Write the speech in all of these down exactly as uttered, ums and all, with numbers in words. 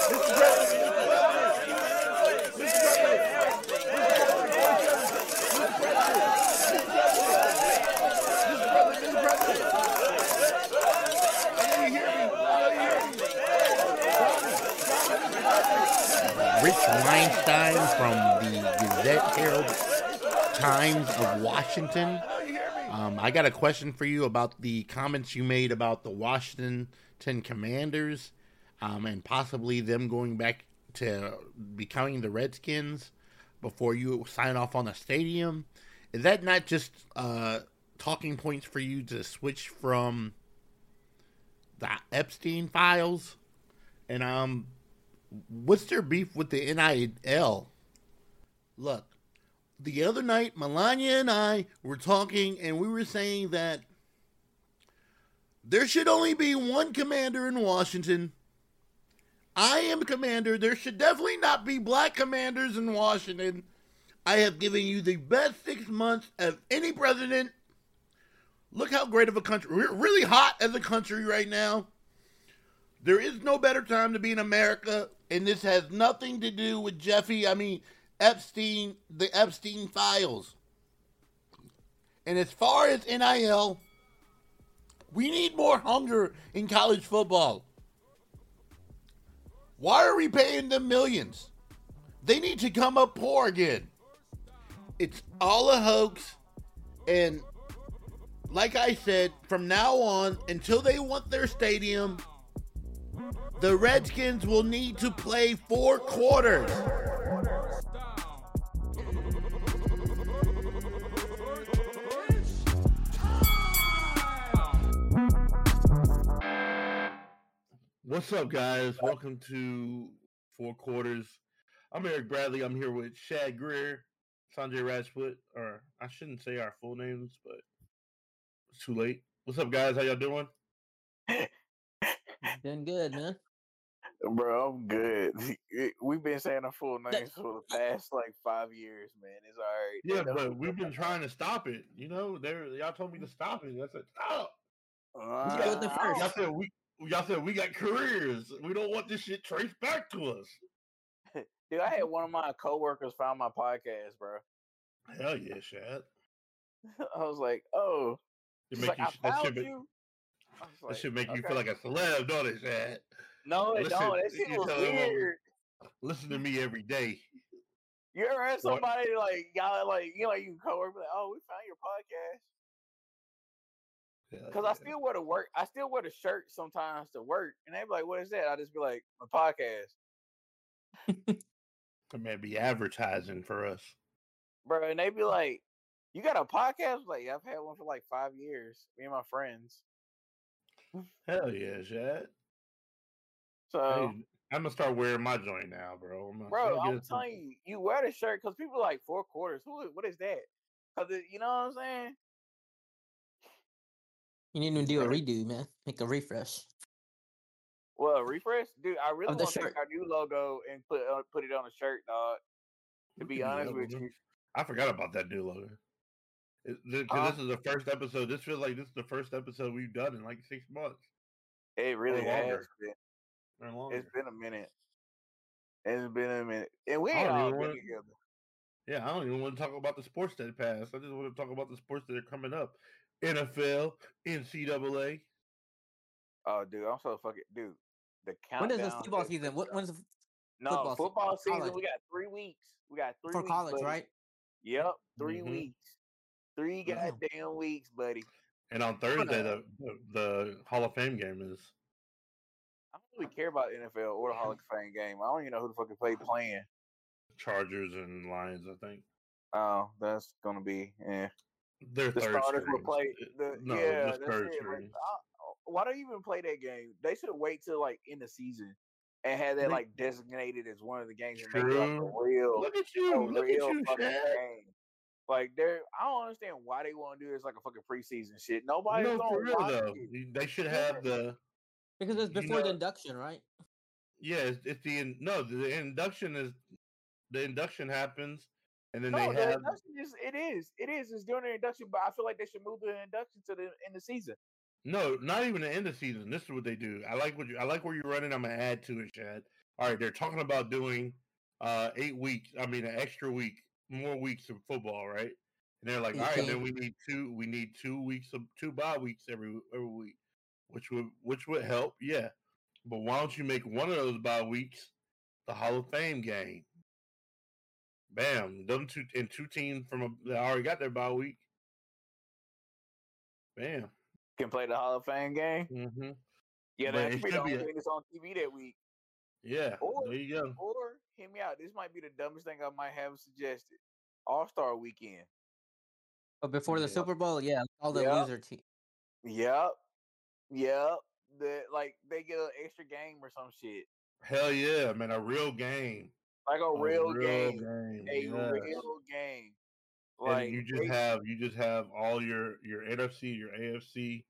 Mister President, Mister President, Mister Rich Weinstein from the Gazette Herald Times of Washington. Um, I got a question for you about the comments you made about the Washington Commanders um, and possibly them going back to becoming the Redskins before you sign off on the stadium. Is that not just uh, talking points for you to switch from the Epstein files? And um, what's their beef with the N I L? Look, the other night, Melania and I were talking, and we were saying that there should only be one commander in Washington. I am commander. There should definitely not be black commanders in Washington. I have given you the best six months of any president. Look how great of a country. We're really hot as a country right now. There is no better time to be in America, and this has nothing to do with Jeffy, I mean, Epstein, the Epstein files. And as far as N I L, we need more hunger in college football. Why are we paying them millions? They need to come up poor again. It's all a hoax, and like I said, from now on, until they want their stadium, the Redskins will need to play four quarters. What's up, guys? Welcome to Four Quarters. I'm Eric Bradley. I'm here with Shad Greer, Sanjay Rajput, or I shouldn't say our full names, but it's too late. What's up, guys? How y'all doing? Doing good, man. Bro, I'm good. We've been saying our full names for the past like five years, man. It's all right. Yeah, but we've been trying to stop it. You know, there y'all told me to stop it. I said, stop. Uh, Let's go with the first. Y'all said we y'all said we got careers. We don't want this shit traced back to us. Dude, I had one of my coworkers found my podcast, bro. Hell yeah, Shad. I was like, oh. It She's make like, you, I that found should, you. I was that like, should make you okay. feel like a celeb, don't it, Shad? No, it Listen, don't. That shit you was tell them, weird. Listen to me every day. You ever had somebody like y'all like you know like you coworker like, oh, we found your podcast? Because yeah. I still wear the work. I still wear the shirt sometimes to work, and they be like, "What is that?" I just be like, "My podcast." It may be advertising for us, bro. And they be like, "You got a podcast?" Like, yeah, I've had one for like five years. Me and my friends. Hell yeah, Shad. So hey, I'm gonna start wearing my joint now, bro. I'm bro, I'm I'm telling you, you wear the shirt because people are like four quarters. Who? What is that? Because you know what I'm saying. You need to do a redo, man. Make a refresh. Well, a refresh, dude. I really Of the want to take shirt. our new logo and put uh, put it on a shirt, dog. To be honest with you, I forgot about that new logo. Because huh? this is the first episode. This feels like this is the first episode we've done in like six months. It really or has longer. been. Or longer. It's been a minute. It's been a minute, and we I ain't don't all even been want- together. Yeah, I don't even want to talk about the sports that passed. I just want to talk about the sports that are coming up. N F L, N C double A. Oh, dude, I'm so fucking dude. The When countdown. is the football season? What when's the no football, football se- season? college. We got three weeks. We got three for weeks, college, buddy. right? Yep, 3 Mhm. weeks. Three Damn. goddamn weeks, buddy. And on Thursday, the, the the Hall of Fame game is. I don't really care about the N F L or the Hall of Fame game. I don't even know who the fucking play playing. Chargers and Lions, I think. Oh, that's gonna be yeah. Their The third starters will string. play. The, no, yeah, just that's third it. Like, string. I, why do you even play that game? They should wait till like in the season and have that They- like designated as one of the games and make it like True. a real, Look at a you. Look at real you, fucking Shad. game. Like they're, I don't understand why they want to do this like a fucking preseason shit. Nobody's No, gonna for real watch though. it. They should Yeah. have the. Because it's You before know- the induction, right? Yeah, it's, it's the in- no. The induction is the induction happens, and then No, they the have. induction is it is it is it's during the induction, but I feel like they should move the induction to the in the season. No, not even the end of the season. This is what they do. I like what you. I like where you're running. I'm gonna add to it, Chad. all right, they're talking about doing uh, eight weeks. I mean, an extra week, more weeks of football, right? And they're like, all right, eighteen. then we need two. We need two weeks of two bye weeks every every week, which would which would help, yeah. But why don't you make one of those bye weeks the Hall of Fame game? Bam, them two and two teams from a, that already got their bye week. Bam, Can play the Hall of Fame game. mm-hmm. Yeah, But that it could be the should be only a- thing that's on T V that week. Yeah, Or, there you go. or hear me out. This might be the dumbest thing I might have suggested. All Star Weekend. But before the Yeah. Super Bowl, yeah, all the Yep. loser team. Yep. Yep. The like they get an extra game or some shit. Hell yeah, man, a real game. Like a, A real, real game. game, A yes. real game. Like And you just they- have you just have all your your N F C, your A F C.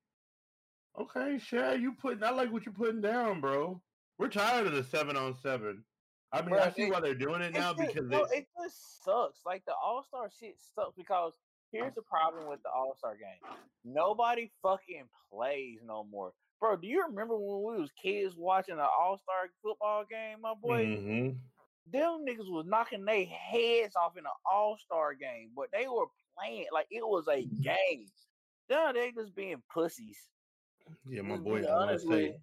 Okay, Shad, you putting I like what you're putting down, bro. We're tired of the seven on seven. I mean, Bruh, I see it- why they're doing it It's now just- because no, they, it just sucks. Like the All Star shit sucks because here's the problem with the All Star game. Nobody fucking plays no more. Bro, do you remember when we was kids watching an All Star football game, my boy? Mhm. Them niggas was knocking their heads off in an All Star game, but they were playing like it was a game. Now they just being pussies. Yeah, my Just boy, be I want honest to with say you.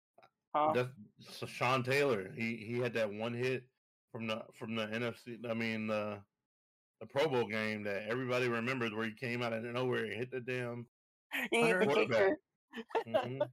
Huh? that's so Sean Taylor. He he had that one hit from the from the N F C. I mean the the Pro Bowl game that everybody remembers where he came out of nowhere and hit the damn. He hit the Quarterback. kicker. Mhm.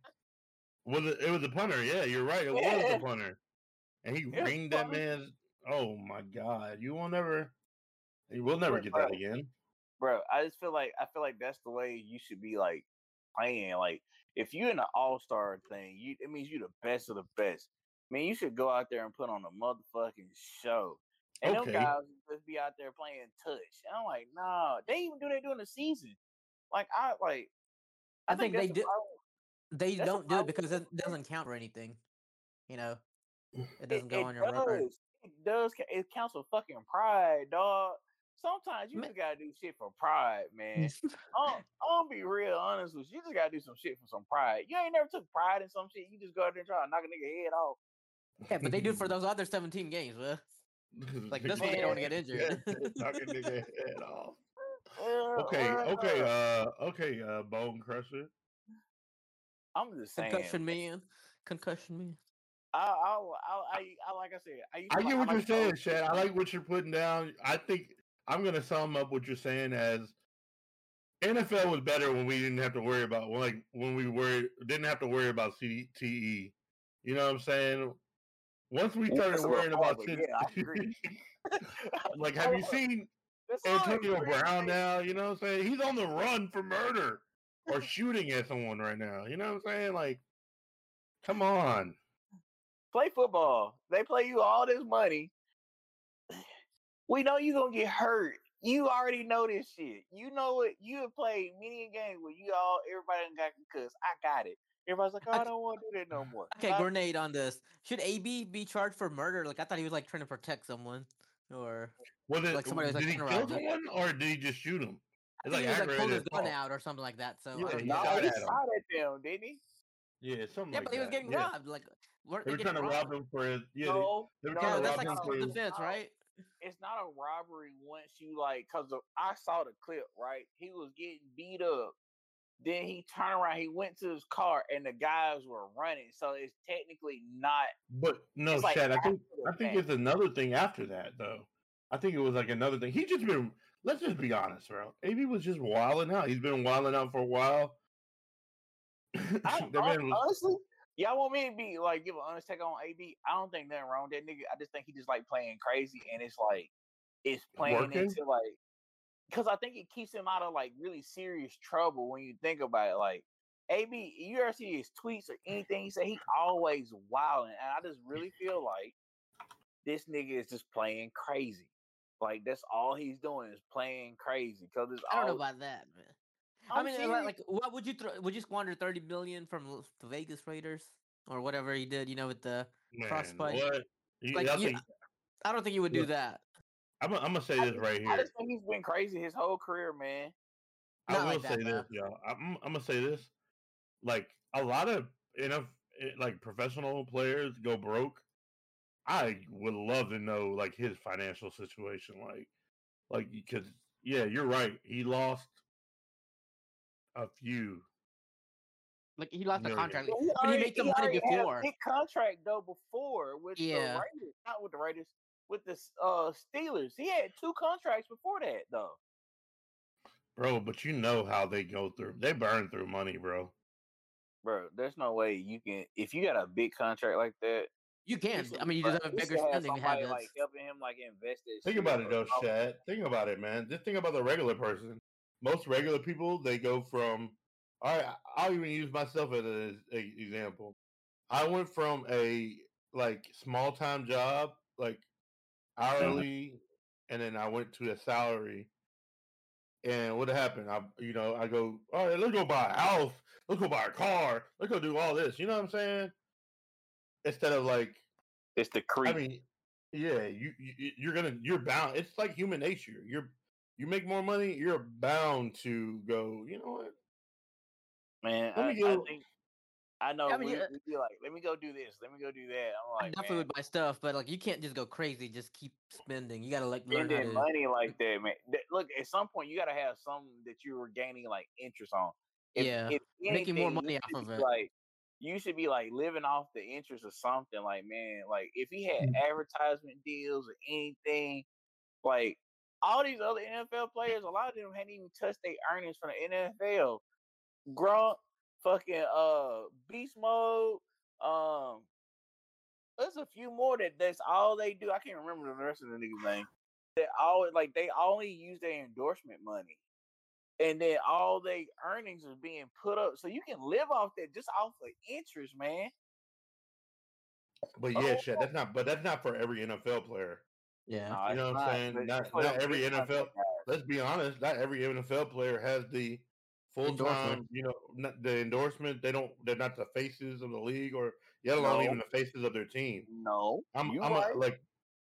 Was it? It was a punter. Yeah, you're right. It was Yeah. the punter, and he It was ringed that punter. man's. Oh my God! You will never. You will never But, get bro, that again. Bro, I just feel like I feel like that's the way you should be like playing. Like if you're in the All Star thing, you it means you the best of the best. I mean, you should go out there and put on a motherfucking show. And Okay. them guys just be out there playing touch. And I'm like, nah, they even do that during the season. Like I like I think that's they the do- problem. They That's the don't do it problem because with it doesn't count for anything. You know, it It, doesn't go it on your record. does. It does. ca- It counts for fucking pride, dog. Sometimes you Ma- just gotta do shit for pride, man. I'm, I'm gonna be real honest with you. You just gotta do some shit for some pride. You ain't never took pride in some shit. You just go out there and try to knock a nigga head off. Yeah, but they do it for those other seventeen games, man. Like this one, they don't get injured. Yeah, knock a nigga head off. Uh, Okay, uh, okay, uh, okay, uh, Bone Crusher. I'm just saying. Concussion man, concussion man. I, I, I, I, I, like I said, I, used I to- get what like you're to- saying, Shad. I like what you're putting down. I think I'm gonna sum up what you're saying as N F L was better when we didn't have to worry about like when we were didn't have to worry about C T E. You know what I'm saying? Once we Yeah, started that's a little worrying hard, about but C- yeah, I agree. like, have you seen That's all I Antonio agree. Brown now? You know what I'm saying? He's on the run for murder or shooting at someone right now. You know what I'm saying? Like, come on. Play football. They play you all this money. We know you gonna get hurt. You already know this shit. You know it. You have played many a game where you all everybody done got concussed. I got it. Everybody's like, oh, I Okay. don't want to do that no more. Okay, I- grenade on this. Should A B be charged for murder? Like I thought he was like trying to protect someone, or Was it Like somebody was, did like, he kill terrorizing. someone or did he just shoot him? I It's think he was like pulled his aggravated gun assault. out or something like that. So Yeah, I don't he know. Nah, shot he at him. shot at them, didn't he? Yeah, something Yeah, like but he was that. getting yeah. robbed. Like weren't They were trying to getting rob robbed? him for his yeah. No, they, they were no, trying Yeah, to that's rob like him for his, self-defense, right? It's not a robbery once you like, cause of, I saw the clip. Right, he was getting beat up. Then he turned around. He went to his car, and the guys were running. So it's technically not. But no, It's like Chad, I think after the I think fact. it's another thing after that though. I think it was like another thing. He just been let's just be honest, bro. A B was just wilding out. He's been wilding out for a while. I, That hon- man was honestly, y'all want me to be like give an honest take on A B? I don't think nothing wrong with that nigga. I just think he just like playing crazy, and it's like it's playing Working? into like because I think it keeps him out of like really serious trouble when you think about it. Like A B, you ever see his tweets or anything he say, he always wilding, and I just really feel like this nigga is just playing crazy. Like that's all he's doing is playing crazy because it's I don't all. know about that, man. I I'm mean, serious. like, like, what would you throw? Would you squander thirty million from l- the Vegas Raiders or whatever he did? You know, with the man, crossplay. what? You- Like, I you- think I don't think you would do Look, that. I'm, I'm gonna say I this just- right I here. just think he's been crazy his whole career, man. I Not will like say that, this, though. y'all. I'm, I'm gonna say this. Like a lot of enough like professional players go broke. I would love to know like his financial situation, like, like because yeah, you're right. He lost a few Like he lost the million. contract, He but he already, made some he money already had a before. big contract though before with the Yeah. Raiders, not with the Raiders, with the uh, Steelers. He had two contracts before that though. Bro, but you know how they go through. They burn through money, bro. Bro, there's no way you can if you got a big contract like that. You can. should, I mean, you bro, just have a he bigger should have spending somebody habits. like helping him like invest this Think shit about it or though, something. Shad. Think about it, man. Just think about the regular person. Most regular people, they go from. All right, I'll even use myself as an example. I went from a like small time job, like hourly, and then I went to a salary. And what happened? I, you know, I go, all right, let's go buy a house, let's go buy a car, let's go do all this. You know what I'm saying? Instead of like, It's the I creep. mean, yeah, you, you you're gonna you're bound. It's like human nature. You're you make more money, you're bound to go. You know what? Man, Let I, me I go. think I know I mean, we yeah, we be like, let me go do this, let me go do that. I'm I like, definitely man, would buy stuff, but like you can't just go crazy. Just keep spending. You gotta like learn how spending to. money like that, man. That- look, at some point you gotta have something that you were gaining like interest on. If Yeah, if making more anything, you money off should of be it. like you should be like living off the interest of something. Like, man, like if he had advertisement deals or anything, like all these other N F L players, a lot of them hadn't even touched their earnings from the N F L. Gronk, fucking uh Beast Mode, um there's a few more that that's all they do. I can't remember the rest of the niggas' name. They always like they only use their endorsement money, and then all their earnings is being put up, so you can live off that just off of interest, man. But yeah, Oh, shit. That's not. But that's not for every N F L player. Yeah, no, You it's know what I'm not. saying? But Not it's for not them every big N F L. contract guys. Let's be honest. Not every N F L player has the full endorsement. time. You know, not the endorsement. They don't. They're not the faces of the league, or yet alone even No, the faces of their team. no, I'm. you I'm a, right. like.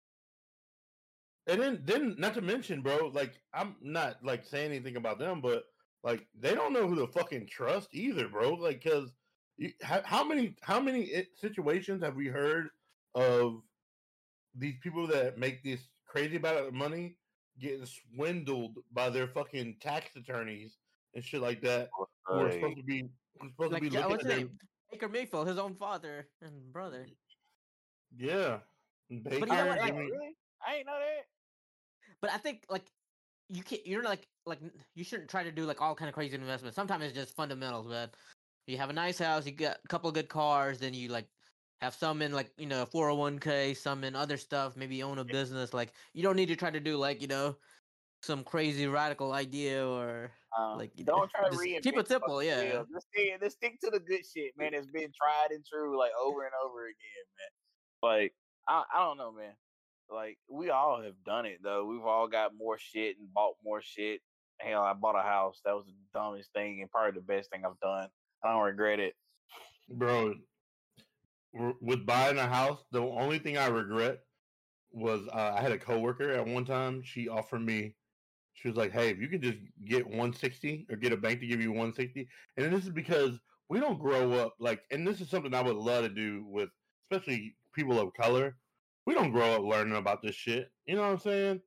And then, then not to mention, bro. Like, I'm not like saying anything about them, but like they don't know who to fucking trust either, bro. Like, because how, how many how many i- situations have we heard of these people that make this crazy amount of money getting swindled by their fucking tax attorneys and shit like that, who are Like, supposed to be who's supposed Like to be Ja- looking what's at his their name? Baker Mayfield, his own father and brother. yeah But you know Baker what? Like, Jimmy. really? I ain't know that. but I think like you can't. You're like like n- you shouldn't try to do like all kind of crazy investments. Sometimes it's just fundamentals, man. You have a nice house, you got a couple of good cars, then you like have some in like you know four hundred one k, some in other stuff. Maybe you own a business. Like you don't need to try to do like you know some crazy radical idea or Uh, like you know, don't try to just reinvent keep it the simple. fucking Yeah. wheel. Just stick, just stick to the good shit, man. That's been tried and true, like over and over again, man. Like I, I don't know, man. Like we all have done it though. We've all got more shit and bought more shit. Hell, I bought a house. That was the dumbest thing and probably the best thing I've done. I don't regret it. Bro, w- with buying a house, the only thing I regret was uh, I had a coworker at one time. She offered me, she was like, "Hey, if you can just get one sixty or get a bank to give you one sixty," and then this is because we don't grow up like, and this is something I would love to do with, especially people of color. We don't grow up learning about this shit. You know what I'm saying?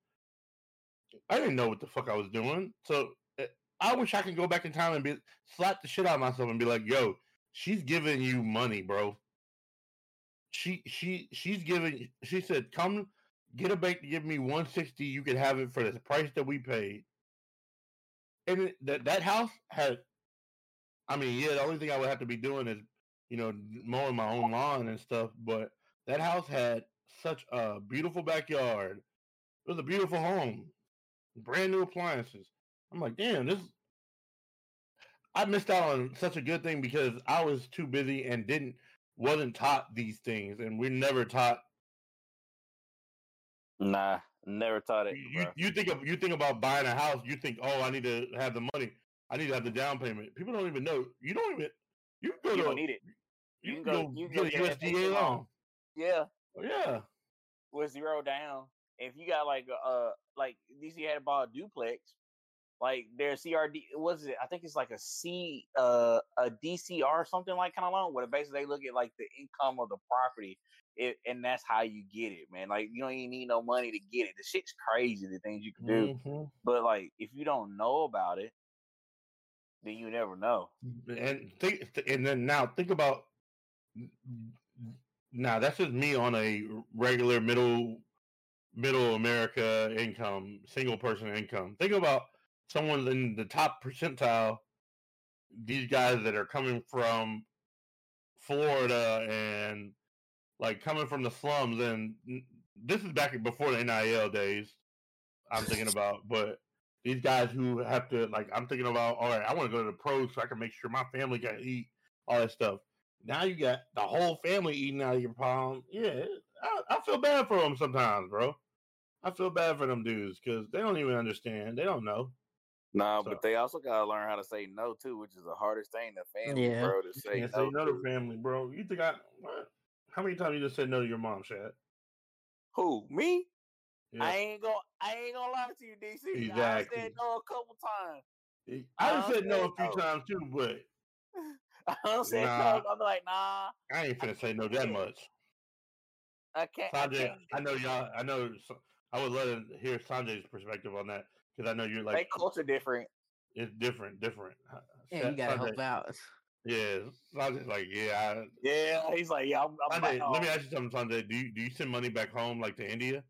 I didn't know what the fuck I was doing, so eh, I wish I could go back in time and be slap the shit out of myself and be like, "Yo, she's giving you money, bro." she she she's giving she said come get a bank to give me one sixty, you could have it for the price that we paid. And it, that that house had, I mean, yeah, the only thing I would have to be doing is you know mowing my own lawn and stuff, but that house had such a beautiful backyard. It was a beautiful home, brand new appliances. I'm like, damn, this, I missed out on such a good thing because I was too busy and didn't wasn't taught these things, and we're never taught. Nah, never taught it, You bro. you think of you think about buying a house. You think, oh, I need to have the money. I need to have the down payment. People don't even know. You don't even. You can go You to. don't need it. You, You can can go, go. You can go get a get an U S D A F H A loan. loan. Yeah, Oh, yeah. with zero down. If you got like a uh, like D C had to buy a duplex, Like their C R D, what is it? I think it's like a C, uh, a D C R or something like kind of loan, where basically they look at like the income of the property, it, and that's how you get it, man. Like you don't even need no money to get it. The shit's crazy, the things you can do, Mm-hmm. but like if you don't know about it, then you never know. And think, and then now think about now that's just me on a regular middle middle America income, single person income. Think about someone in the top percentile. These guys that are coming from Florida and like coming from the slums, and this is back before the N I L days. I'm thinking about, but these guys who have to like, I'm thinking about. All right, I want to go to the pros so I can make sure my family can eat all that stuff. Now you got the whole family eating out of your palm. Yeah, I, I feel bad for them sometimes, bro. I feel bad for them dudes because they don't even understand. They don't know. Nah, So- but they also gotta learn how to say no too, which is the hardest thing to family, Yeah. bro. To You say can't no, say no to to. family, bro. You think I? What? How many times you just said no to your mom, Shad? Who, me? Yeah, I ain't gonna, I ain't gonna lie to you, D C. I Exactly. said no a couple times. I I done said no said a few no. times too, but I don't say Nah. no. I'm like, nah, I ain't finna say no that much. I can't. I Sanjay, can't. I know y'all. I know. I would love to hear Sanjay's perspective on that because I know you're They like culture different. it's different, different. Yeah, you gotta Sanjay, help out. yeah, Sanjay's like yeah. Yeah, he's like, yeah. I'm, I'm I, Sanjay, back let me home. ask you something, Sanjay. Do you do you send money back home like to India?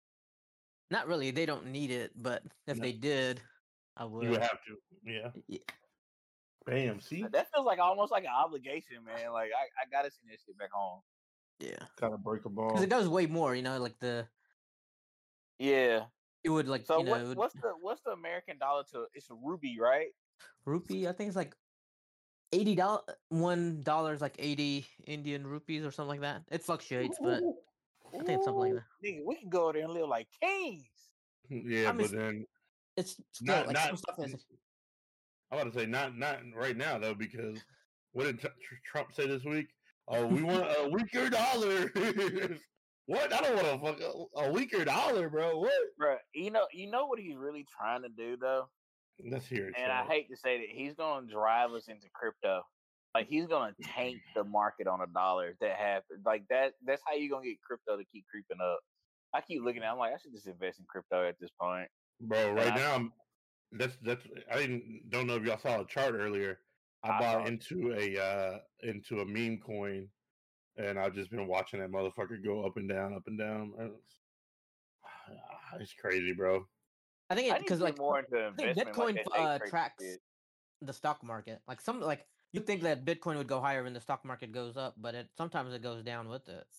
Not really. They don't need it, but if No. they did, I would. You would have to. Yeah. Yeah. Bam. See, That feels like almost like an obligation, man. Like I, I gotta send this shit back home. Yeah. kind of break a ball. Because it does way more, you know, like the Yeah. it would like So you know what? it would- What's the what's the American dollar to? It's a rupee, right? rupee. I think it's like eighty dollars. One dollar is like eighty Indian rupees or something like that. It fluctuates, but I think it's something like Ooh, that. nigga, we can go there and live like kings. Yeah, I mean, but then It's still not like not. some stuff is I want to say not not right now though because what did Tr- Tr- Trump say this week? Oh, we want a weaker dollar. What? I don't want a fuck a, a weaker dollar, bro. What? Bruh, you know, you know what he's really trying to do though, Let's hear it. and I Chad. hate to say that he's going to drive us into crypto. Like he's going to tank the market on a dollar. If that happens, like that. That's how you gonna get crypto to keep creeping up. I keep looking at. it, I'm like, I should just invest in crypto at this point. Bro, right And I- now I'm that's that's I didn't don't know if y'all saw a chart earlier. I, I saw bought it. into a uh into a meme coin and I've just been watching that motherfucker go up and down, up and down. And It's, it's crazy, bro. I think I it need to because get like more into I think investment. Bitcoin like that day uh, trading tracks shit. the stock market. Like some like you think that Bitcoin would go higher when the stock market goes up, but it sometimes it goes down with it.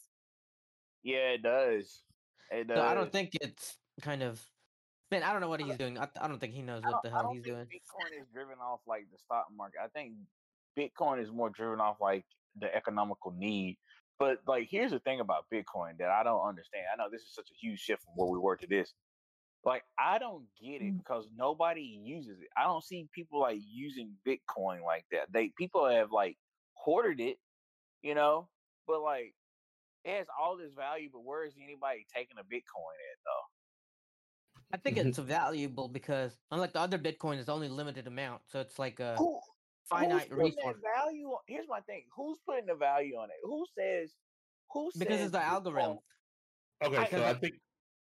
Yeah, it does. It does. So I don't think it's kind of man. I don't know what he's doing. I, I don't think he knows I what don't, the I hell don't he's think doing. Bitcoin is driven off like the stock market. I think Bitcoin is more driven off like the economical need. But like, here's the thing about Bitcoin that I don't understand. I know this is such a huge shift from where we were to this. Like, I don't get it because nobody uses it. I don't see people like using Bitcoin like that. They people have like hoarded it, you know. But like, it has all this value. But where is anybody taking a Bitcoin at though? I think it's valuable because unlike the other Bitcoin, it's only limited amount, so it's like a Who finite who's putting resource that value on? Here's my thing: who's putting the value on it? Who says? Who because says it's the algorithm. Bitcoin- Okay, I- so Because, I like- think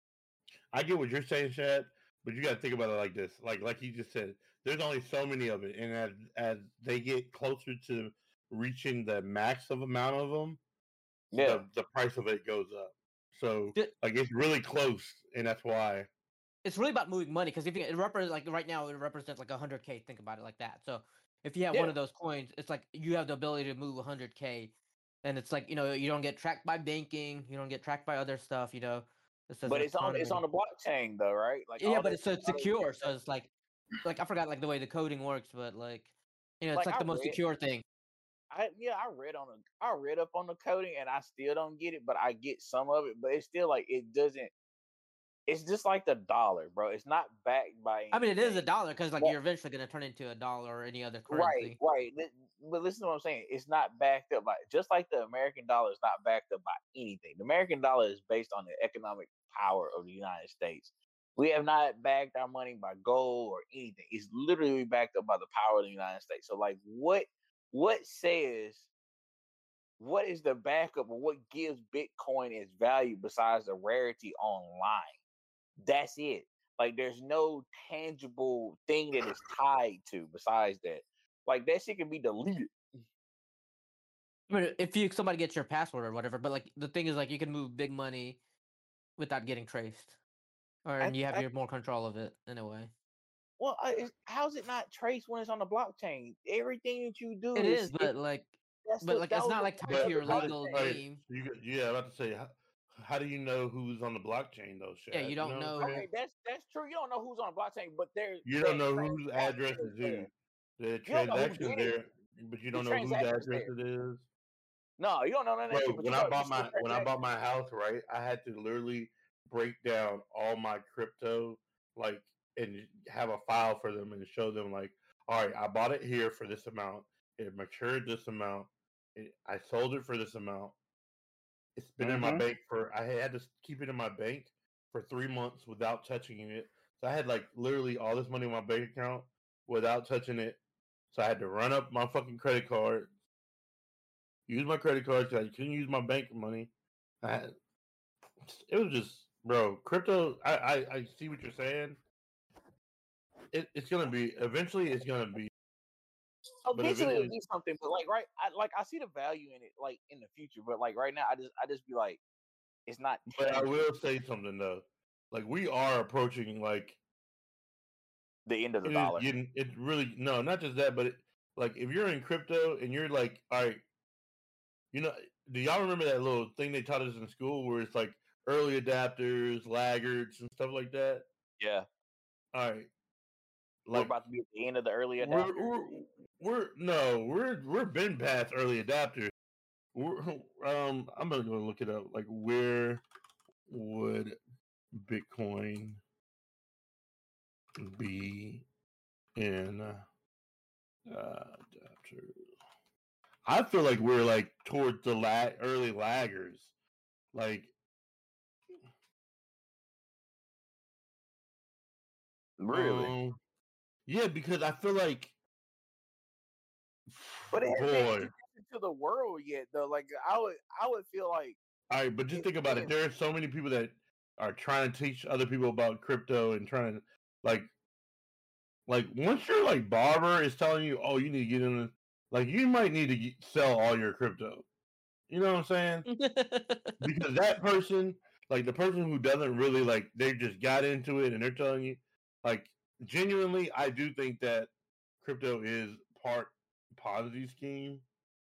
I get what you're saying, Shad, but you got to think about it like this. Like like you just said, there's only so many of it, and as as they get closer to reaching the max of amount of them, Yeah, the, the price of it goes up. So Ju- like it's really close, and that's why. It's really about moving money because if you, it represents like right now it represents like a hundred k. Think about it like that. So if you have one Yeah. of those coins, it's like you have the ability to move a hundred k, and it's like you know you don't get tracked by banking, you don't get tracked by other stuff. You know, it's just but an it's on it's on automated- the blockchain though, right? Like yeah, all but that- it's so it's all that- secure. So it's like like I forgot like the way the coding works, but like you know it's Like, like I the most read- secure thing. I yeah, I read on the I read up on the coding and I still don't get it, but I get some of it. But it's still like it doesn't. It's just like the dollar, bro. It's not backed by. I mean, it is a anything. dollar because like But- you're eventually going to turn into a dollar or any other Right, currency. right. Li- But listen to what I'm saying. It's not backed up by just like the American dollar is not backed up by anything. The American dollar is based on the economic power of the United States. We have not backed our money by gold or anything. It's literally backed up by the power of the United States. So, like, what what says what is the backup or what gives Bitcoin its value besides the rarity online? That's it. Like, there's no tangible thing that is tied to besides that. Like, that shit can be deleted. I mean, if you somebody gets your password or whatever, but like the thing is, like you can move big money without getting traced, or I, and you have I, your more control of it in a way. well, I, it's, how's it not traced when it's on the blockchain? Everything that you do It is, is, it, but like, that's but the, like that it's was not the like tied point to of your the But legal blockchain. alright, name. so you, got- yeah, I'm about to say, how, how do you know who's on the blockchain though, Shad? Yeah, you don't know what I'm know. saying? Okay, that's that's true. You don't know who's on the blockchain, but there's You that don't know whose transaction address is is there. who. The You don't know who transaction's did it. there, but you The don't know whose transaction is address there. it is. No, you don't know none of Bro, that shit, but when you I know you bought see the my when I transaction. bought my house, right, I had to literally break down all my crypto, like, and have a file for them and show them, like, all right, I bought it here for this amount. It matured this amount. It, I sold it for this amount. It's been in my Mm-hmm. bank for. I had to keep it in my bank for three months without touching it. So I had like literally all this money in my bank account without touching it. So I had to run up my fucking credit card, use my credit card because I couldn't use my bank money. I had, it was just, bro, crypto. I, I, I see what you're saying. It, it's gonna be eventually. It's gonna be, but Eventually it'll eventually, be something, but like right, I like I see the value in it, like in the future. But like right now, I just I just be like, it's not but I tangible. will say something though. Like we are approaching like The end of the it is. dollar. It, it really no, not just that, but it, like if you're in crypto and you're like, all right, you know, do y'all remember that little thing they taught us in school where it's like early adapters, laggards, and stuff like that? Yeah, All right, we're like about to be at the end of the early we're adapter. we're, we're no, we're we're been past early adapters. We're, um, I'm gonna go look it up. Like, where would Bitcoin be in uh, adapter? I feel like we're like towards the lag, early laggers. Like, Really, um, yeah, because I feel like, but it hasn't been boy, introduced to the world yet, though. Like I would I would feel like all right, but just it's think about it. been. There are so many people that are trying to teach other people about crypto and trying to like, like once your like barber is telling you, oh, you need to get in, like you might need to get, sell all your crypto. You know what I'm saying? Because that person, like the person who doesn't really like, they just got into it and they're telling you, like, genuinely, I do think that crypto is part Ponzi scheme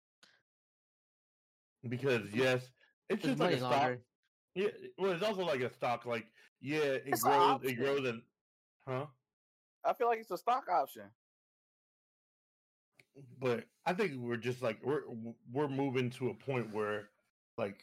because yes, it's It's just like money a stock. laundering. Yeah, well, it's also like a stock. Like, yeah, it It's an grows. It option. grows, and huh? I feel like it's a stock option. But I think we're just like we're we're moving to a point where, like,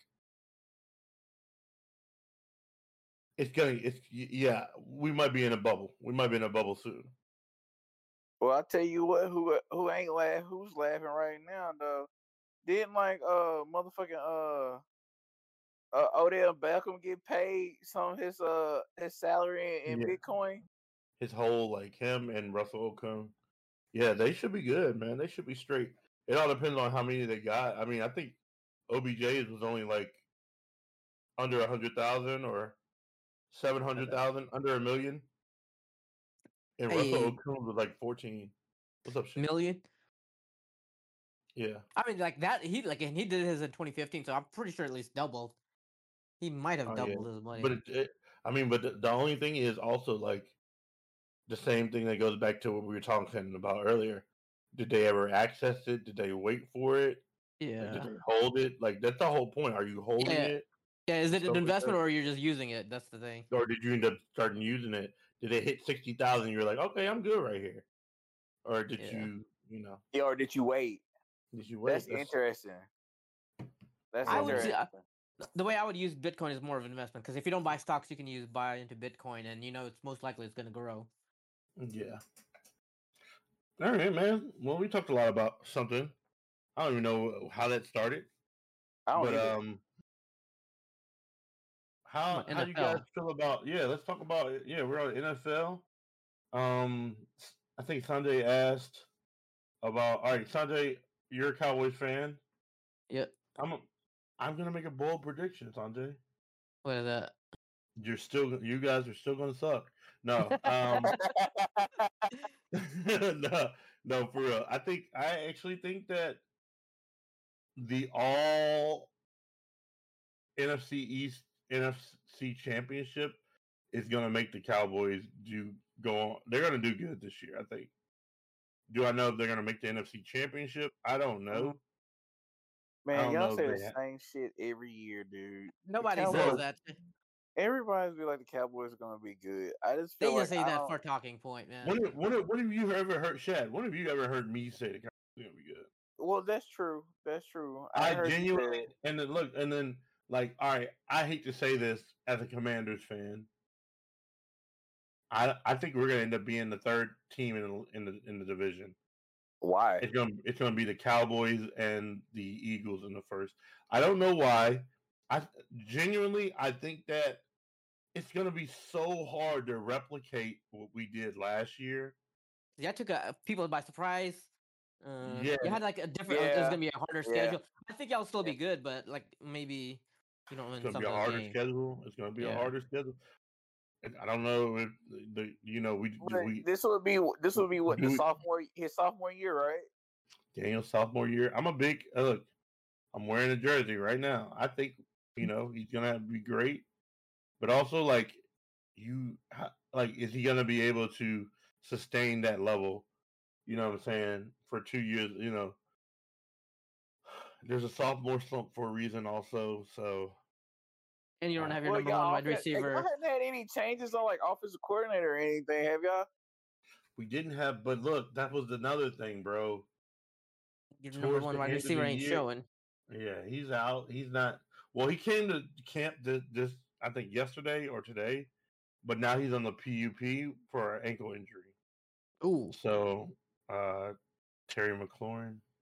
it's gonna. It's yeah. We might be in a bubble. We might be in a bubble soon. Well, I tell you what, who who ain't laugh, who's laughing right now though? Didn't like uh motherfucking uh uh Odell Beckham get paid some of his uh his salary in, in Yeah, Bitcoin? his whole like him and Russell Okung. Yeah, they should be good, man. They should be straight. It all depends on how many they got. I mean, I think O B J's was only like under a hundred thousand or seven hundred thousand, under a million, and Russell Hey, Okung was like fourteen. What's up, shit? million. Yeah. I mean, like that. He like, and he did his in twenty fifteen, so I'm pretty sure at least doubled. He might have Oh yeah. doubled his money. But it, it, I mean, but the, the only thing is also like the same thing that goes back to what we were talking about earlier. Did they ever access it? Did they wait for it? Like, Yeah. did they hold it? Like that's the whole point. Are you holding Yeah. it, Yeah. Is and it an stuff like investment that? or you're just using it? That's the thing. Or did you end up starting using it? Did it hit sixty thousand? You're like, okay, I'm good right here. Or did Yeah. you, you know, Yeah, or did you wait? did you wait? That's interesting. That's I would interesting. say uh, the way I would use Bitcoin is more of an investment because if you don't buy stocks, you can use buy into Bitcoin, and you know it's most likely it's going to grow. Yeah. All right, man. Well, we talked a lot about something. I don't even know how that started, I don't but either. um, how Come how on, you guys N F L. feel about? Yeah, let's talk about it. Yeah, we're on N F L. Um, s- I think Sanjay asked about. All right, Sanjay, you're a Cowboys fan. Yeah. I'm a, I'm gonna make a bold prediction, Sanjay. What is that? You're still you guys are still gonna suck. No, um, no, no, for real. I think I actually think that the all N F C East N F C Championship is gonna make the Cowboys do go on. They're gonna do good this year. I think. Do I know if they're gonna make the N F C Championship? I don't Mhm. know. I Man, don't y'all know if say the they. Ha- same shit every year, dude. The Nobody says Cowboys, that. everybody's be like the Cowboys are gonna be good. I just They feel like just say I that don't. for a talking point, man. when, when, when have you ever heard Shad? When have you ever heard me say the Cowboys are gonna be good? Well, that's true. That's true. I I heard you genuinely say and then look and then like all right. I hate to say this as a Commanders fan. I I think we're gonna end up being the third team in the, in the in the division. why. It's gonna it's gonna be the Cowboys and the Eagles in the first. I don't know why. I genuinely I think that it's gonna be so hard to replicate what we did last year. Yeah, I took uh, people by surprise. Uh, Yeah, you had like a different. Like, it was Yeah, gonna be a harder yeah, schedule. I think y'all still yeah. be good, but like maybe you don't it's win gonna some be of a those harder games. schedule. It's gonna be a Yeah. harder schedule. And I don't know if the you know we But we this would be this would be what do the we, sophomore his sophomore year, right? Daniel sophomore year. I'm a big uh, look. I'm wearing a jersey right now. I think you know he's gonna be great, but also like you like is he gonna be able to sustain that level? You know what I'm saying for two years. You know, there's a sophomore slump for a reason also. So And you don't uh, have your Well, number one y'all, wide offense, y'all receiver. haven't had any changes on like offensive coordinator or anything, have y'all? we didn't have, but look, that was another thing, bro. Your number Towards one the wide end of the receiver ain't year, showing. yeah, he's out. He's not. Well, he came to camp this, this I think yesterday or today, but now he's on the P U P for an ankle injury. Ooh. So uh Terry McLaurin.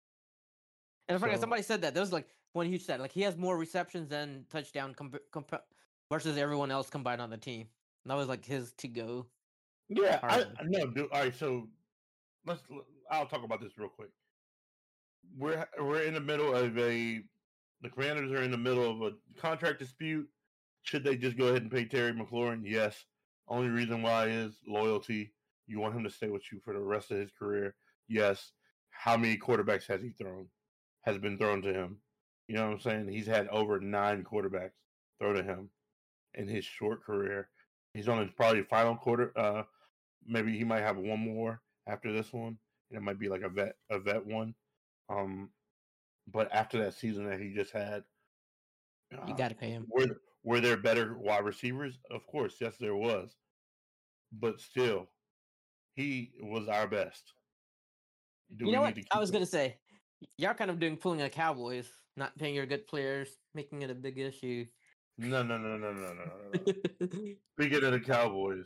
And I forgot So somebody said that. There was like one huge stat. Like he has more receptions than touchdown comp- comp- versus everyone else combined on the team. And that was like his to go. yeah, I, Hardly. I no, dude. All right, so let's. I'll talk about this real quick. We're we're in the middle of a. The Commanders are in the middle of a contract dispute. Should they just go ahead and pay Terry McLaurin? Yes. Only reason why is loyalty. You want him to stay with you for the rest of his career. Yes. How many quarterbacks has he thrown? Has been thrown to him. You know what I'm saying? He's had over nine quarterbacks thrown to him in his short career. He's on his probably final quarter. Uh, maybe he might have one more after this one, and it might be like a vet, a vet one. Um, but after that season that he just had, You uh, got to pay him. were were there better wide receivers? Of course, yes, there was. But still, he was our best. Do You we know need what? to keep I was him? gonna say, y'all kind of doing pulling a Cowboys, not paying your good players, making it a big issue. No, no, no, no, no, no, no, no. Speaking of the Cowboys,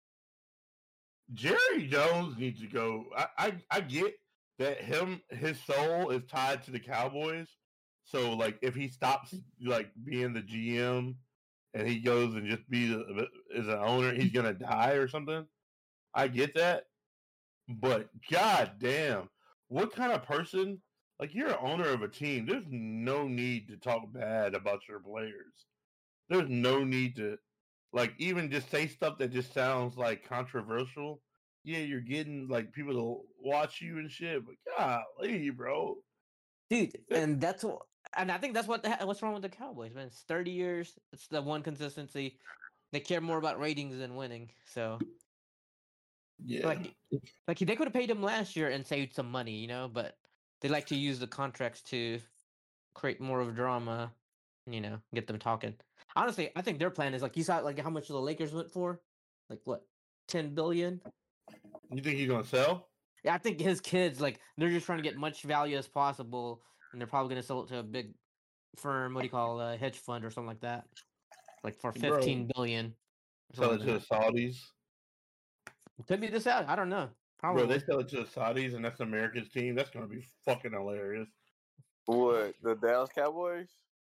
Jerry Jones needs to go. I, I, I get that him his soul is tied to the Cowboys. So like, if he stops like being the G M and he goes and just be the, as an owner, he's gonna die or something. I get that, but god damn, what kind of person? Like, you're an owner of a team. There's no need to talk bad about your players. There's no need to, like, even just say stuff that just sounds like controversial. Yeah, you're getting like people to watch you and shit, but golly, bro. Dude, and that's what, and I think that's what the, he- what's wrong with the Cowboys, man. It's thirty years. It's the one consistency. They care more about ratings than winning. So, Yeah, like, like they could have paid him last year and saved some money, you know. But they like to use the contracts to create more of drama, you know, get them talking. Honestly, I think their plan is like you saw like how much the Lakers went for, like what, ten billion. you think he's gonna sell? Yeah, I think his kids like they're just trying to get much value as possible, and they're probably gonna sell it to a big firm. What do you call a hedge fund or something like that? Like for Bro, fifteen billion or sell something it to like the Saudis. that. Could be this out. I don't know. Bro, they Probably. sell it to the Saudis, and that's America's team. That's gonna be fucking hilarious. What the Dallas Cowboys?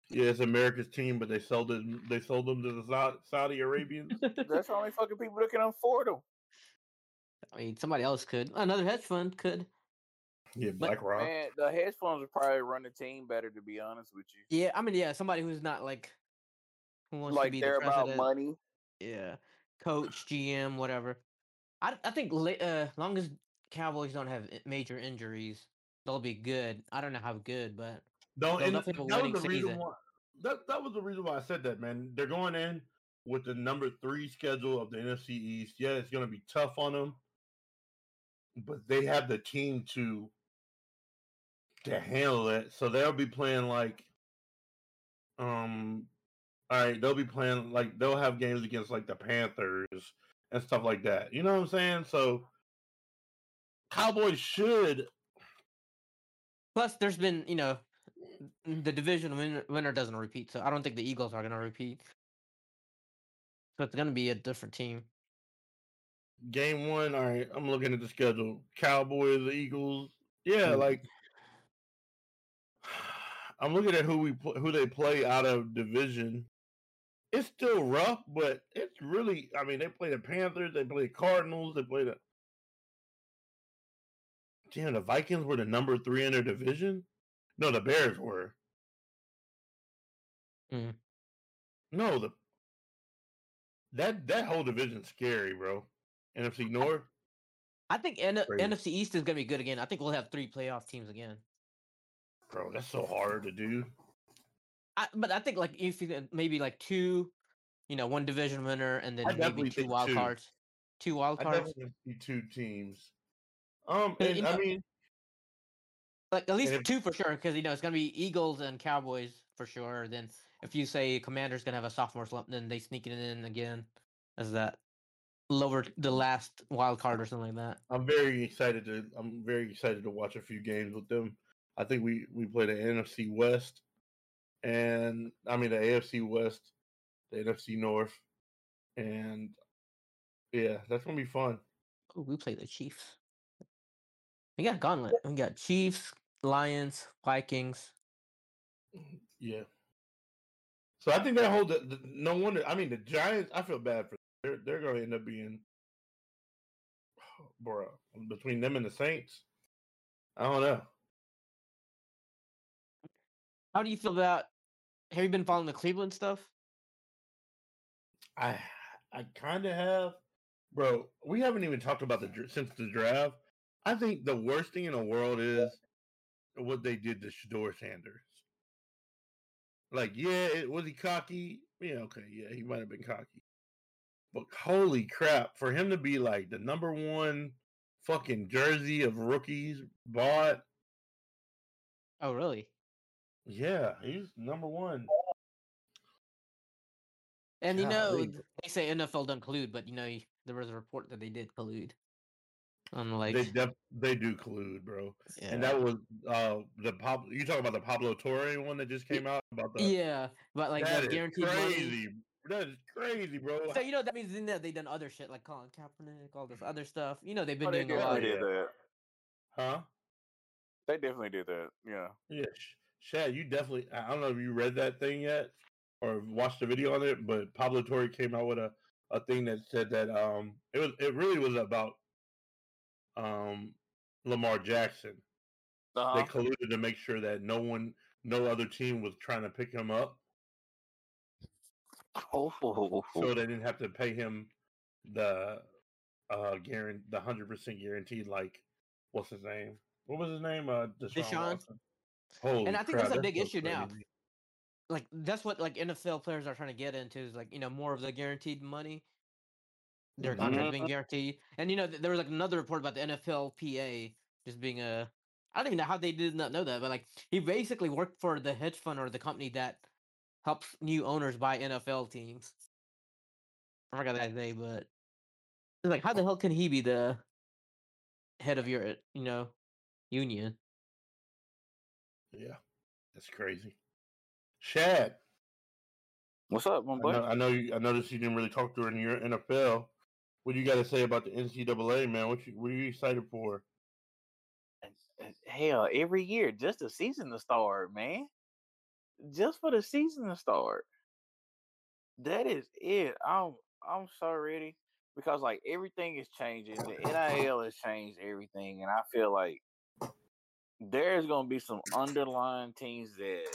Yeah, it's America's team, but they sold it. They sold them to the Sau- Saudi Arabians. That's the only fucking people that can afford them. I mean, somebody else could. Another hedge fund could. Yeah, But- BlackRock. Man, the hedge funds would probably run the team better, to be honest with you. Yeah, I mean, yeah, somebody who's not like who wants to Like be they're the about president. money. Yeah, coach, G M, whatever. I I think la- uh, long as Cowboys don't have i- major injuries, they'll be good. I don't know how good, but No, they'll and definitely have a that was winning the reason season. why. That that was the reason why I said that, man. They're going in with the number three schedule of the N F C East. Yeah, it's going to be tough on them, but they have the team to to handle it. So they'll be playing like, um, all right, they'll be playing like they'll have games against like the Panthers and stuff like that. You know what I'm saying? So Cowboys should. Plus, there's been you know the division winner, winner doesn't repeat, so I don't think the Eagles are going to repeat. So it's going to be a different team. Game one, all right. I'm looking at the schedule. Cowboys, the Eagles. Yeah, Mm. like I'm looking at who we pl- who they play out of division. It's still rough, but it's really. I mean, they play the Panthers, they play the Cardinals, they play the. Damn, the Vikings were the number three in their division. No, the Bears were. Mm. No, the that that whole division's scary, bro. N F C North. I think N- Crazy. N F C East is going to be good again. I think we'll have three playoff teams again. Bro, that's so hard to do. I, but I think like if you maybe like two, you know, one division winner and then I maybe definitely two think wild two. cards, two wild I cards. definitely see two teams. Um, Uh, and you I know- mean, Like at least if- two for sure, because you know it's gonna be Eagles and Cowboys for sure. Then if you say Commanders gonna have a sophomore slump, then they sneak it in again as that lower the last wild card or something like that. I'm very excited to. I'm very excited to watch a few games with them. I think we we play the N F C West, and I mean the A F C West, the N F C North, and yeah, that's gonna be fun. Ooh, we play the Chiefs. We got gauntlet. We got Chiefs, Lions, Vikings. Yeah. So I think that whole the, the, no wonder. I mean the Giants. I feel bad for they're they're gonna end up being, bro, between them and the Saints. I don't know. How do you feel about? Have you been following the Cleveland stuff? I I kind of have, bro. We haven't even talked about the dr- since the draft. I think the worst thing in the world is what they did to Shador Sanders. Like, yeah, it, was he cocky? Yeah, okay, yeah, he might have been cocky. But holy crap, for him to be like the number one fucking jersey of rookies bought, Oh, really? yeah, he's number one. And you know Golly. they say N F L don't collude, but you know there was a report that they did collude. On like They def- they do collude, bro. yeah. And that was uh the Pab- you talking about the Pablo Torre one that just came out about the yeah, but like that the is guaranteed money. crazy. That is crazy, bro. So you know that means in there they done other shit like Colin Kaepernick, all this other stuff. You know they've been Oh, they doing a lot. definitely did that. Huh? They definitely did that. Yeah. Yeah, Sh- Shad, you definitely. I don't know if you read that thing yet or watched the video on it, but Pablo Torre came out with a, a thing that said that um it was it really was about um Lamar Jackson. Uh-huh. They colluded to make sure that no one, no other team was trying to pick him up, Oh, so they didn't have to pay him the uh guarantee, the hundred percent guaranteed. Like, what's his name? What was his name? Uh, Deshaun. Deshaun? Watson. Holy And I think crap, that's a big so issue now. crazy. Like that's what like N F L players are trying to get into is like you know more of the guaranteed money. Their contract Mhm. being guaranteed, and you know th- there was like another report about the N F L P A just being a. I don't even know how they did not know that, but like he basically worked for the hedge fund or the company that helps new owners buy N F L teams. I forgot that name, but it's like how the hell can he be the head of your you know union? Yeah, that's crazy. Shad, What's up, my I boy? know, I know you. I noticed you didn't really talk during your N F L. What do you got to say about the N C double A, man? What you what are you excited for? Hell, every year, just the season to start, man. just for the season to start. That is it. I'm I'm so ready because like everything is changing. The N I L has changed everything, and I feel like there's gonna be some underlying teams that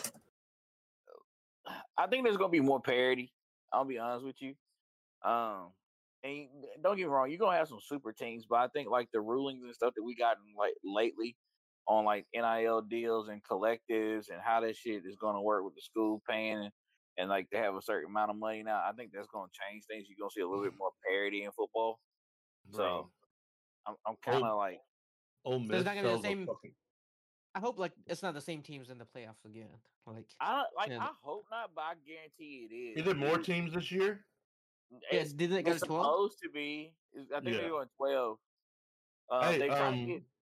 I think there's gonna be more parity. I'll be honest with you. Um, and don't get me wrong, you're gonna have some super teams, but I think like the rulings and stuff that we gotten like lately on like N I L deals and collectives and how that shit is gonna work with the school paying and, and like they have a certain amount of money now. I think that's gonna change things. You're gonna see a little bit more parity in football. Bro, So I'm I'm kind of like Ole So Miss it's not gonna be the sells a same. fucking. I hope like it's not the same teams in the playoffs again. Like, I don't like yeah, I hope not, but I guarantee it is. Is there more teams this year? yeah, It's, did they go it's to twelve? supposed to be. It's- I think Yeah. they're going twelve. Um, Hey, they trying to get. um,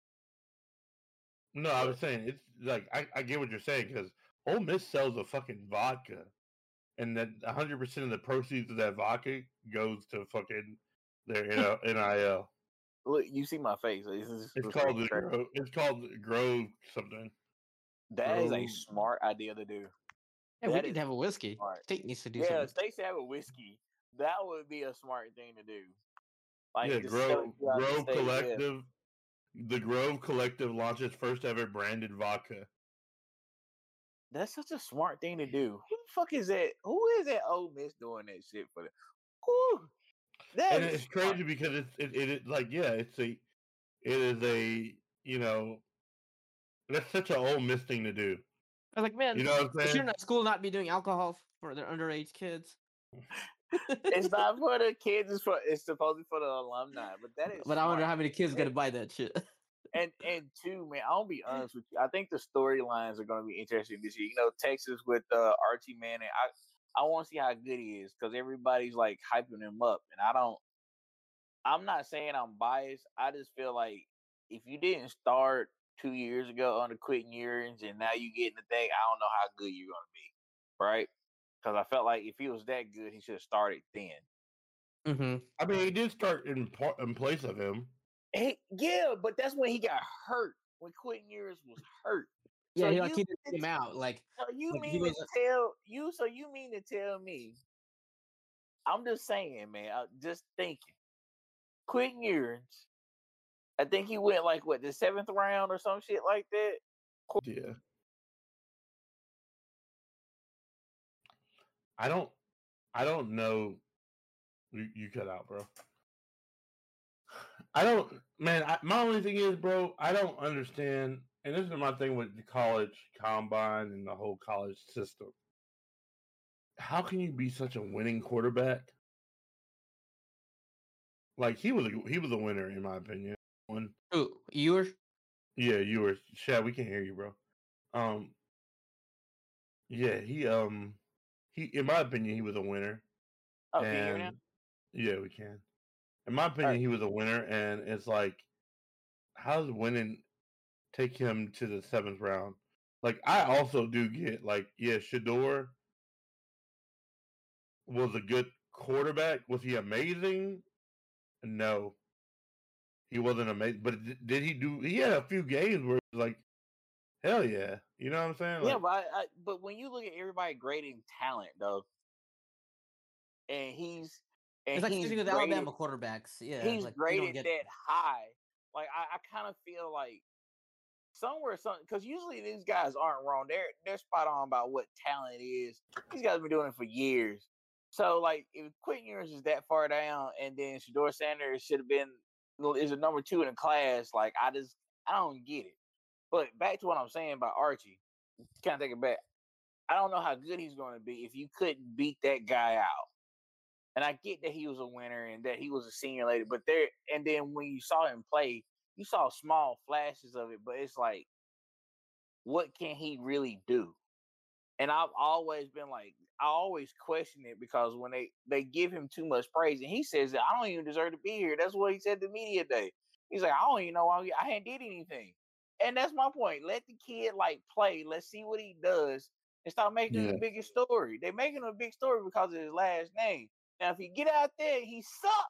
no, I was What? saying it's like I, I get what you're saying because Ole Miss sells a fucking vodka, and that one hundred percent of the proceeds of that vodka goes to fucking their N I L. Look, you see my face. This is, It's this called is the crazy. Grove. It's called Grove something. That is a Grove. smart idea to do. Yeah, we That need is to have a whiskey. smart. State needs to do Yeah, something. Stacey have a whiskey. That would be a smart thing to do. Like Yeah, just sell Grove it throughout the Grove state. Yeah. Collective. The Grove Collective launches first ever branded vodka. That's such a smart thing to do. Who the fuck is that? Who is that Ole Miss doing that shit for them? Who? That And is it's smart. crazy because it's it, it, it like yeah, it's a it is a you know that's such an Ole Miss thing to do. I was like, man, You know what I'm they saying? shouldn't a school not be doing alcohol for their underage kids. It's not for the kids. It's for it's supposedly for the alumni. But that is. But I wonder smart. how many kids And- gonna buy that shit. And and two, man, I'll be honest with you. I think the storylines are going to be interesting this year. You know, Texas with uh, Archie Manning. I I want to see how good he is because everybody's like hyping him up, and I don't. I'm not saying I'm biased. I just feel like if you didn't start two years ago under Quentin Ewers and now you getting the thing, I don't know how good you're going to be, right? Because I felt like if he was that good, he should have started then. Mm-hmm. I mean, he did start in par- in place of him. Hey, yeah, but that's when he got hurt. When Quentin Ewers was hurt. Yeah, So he like you he didn't mean him to- out. Like, So you Like, he mean to was tell you? So you mean to tell me? I'm just saying, man. I'm just thinking. Quentin Ewers. I think he went like what the seventh round or some shit like that. Yeah. I don't. I don't know. You, you cut out, bro. I don't, man. I, my only thing is, bro, I don't understand, and this is my thing with the college combine and the whole college system. How can you be such a winning quarterback? Like he was, a, he was a winner in my opinion. One, who Ewers? yeah, you were. Shad, we can't hear you, bro. Um, yeah, he, um, he, in my opinion, he was a winner. Oh, can you hear me now? And yeah, we can. In my opinion, Alright. he was a winner, and it's like, how does winning take him to the seventh round? Like, I also do get like, yeah, Shador was a good quarterback. Was he amazing? No, he wasn't amazing. But d- did he do? He had a few games where it was like, hell yeah, you know what I'm saying? Yeah, Like, but I, I, but when you look at everybody grading talent though, and he's and It's like he's sticking with graded, Alabama quarterbacks. Yeah, he's like you don't graded get. that high. Like I, I kind of feel like somewhere, some because usually these guys aren't wrong. They're they're spot on about what talent is. These guys have been doing it for years. So like, if Quentin Ewers is that far down, and then Shador Sanders should have been is a number two in the class, like I just I don't get it. But back to what I'm saying about Archie, kind of take it back. I don't know how good he's going to be if you couldn't beat that guy out. And I get that he was a winner and that he was a senior later, but there and then when you saw him play, you saw small flashes of it, but it's like, what can he really do? And I've always been like, I always question it because when they, they give him too much praise, and he says that I don't even deserve to be here. That's what he said to media day. He's like, I don't even know why I hadn't did anything. And that's my point. Let the kid like play. Let's see what he does and stop making it Yeah. a bigger story. They're making it a big story because of his last name. Now, if he get out there and he suck,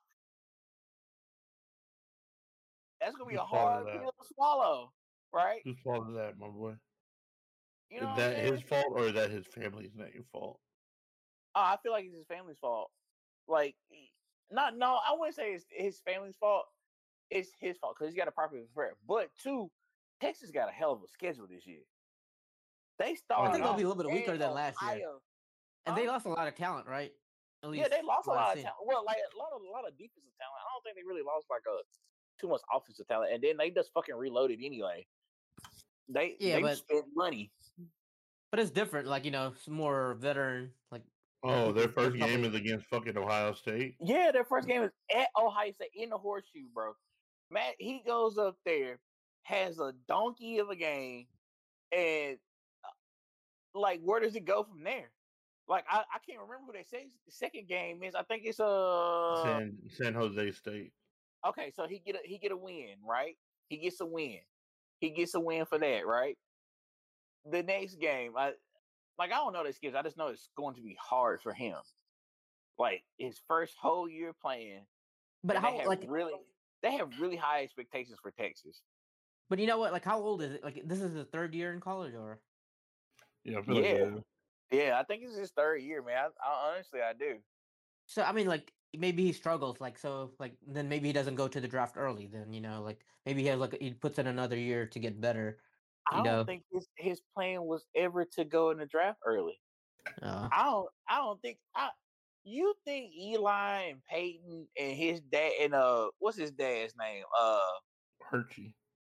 that's gonna be a Just follow hard that. pill to swallow, right? just follow that, my boy. You know Is what I'm that saying? his fault or is that his family's name fault? Oh, I feel like it's his family's fault. Like, he- not no, I wouldn't say it's his family's fault. It's his fault because he's got a property prayer. But two, Texas got a hell of a schedule this year. They I started think they'll off be a little bit weaker in than last year, Ohio. and Huh? they lost a lot of talent, right? At Yeah, they least lost a what I've lot of seen. talent. Well, like a lot of a lot of defensive talent. I don't think they really lost like a too much offensive talent, and then they just fucking reloaded anyway. They Yeah, they but spent money. but it's different. Like you know, some more veteran. Like Oh, their people- they're first game probably- is against fucking Ohio State. Yeah, their first game is at Ohio State in the horseshoe, bro. Matt, he goes up there, has a donkey of a game, and uh, like, where does it go from there? Like, I, I can't remember who they say the second game is. I think it's uh San San Jose State. okay. So he get a he get a win, right? He gets a win. He gets a win for that, right? The next game, I like I don't know this kid. I just know it's going to be hard for him. Like his first whole year playing, but and they how have like really they have really high expectations for Texas. but you know what? Like how old is it? Like this is the third year in college, or Yeah, I feel Yeah. like yeah. Yeah, I think it's his third year, man. I, I honestly I do. so I mean, like maybe he struggles. Like so, like then maybe he doesn't go to the draft early. Then you know, like maybe he has like he puts in another year to get better. I You don't know, think his his plan was ever to go in the draft early. uh, I don't I don't think I you think Eli and Peyton and his dad and uh what's his dad's name? Uh Hershey.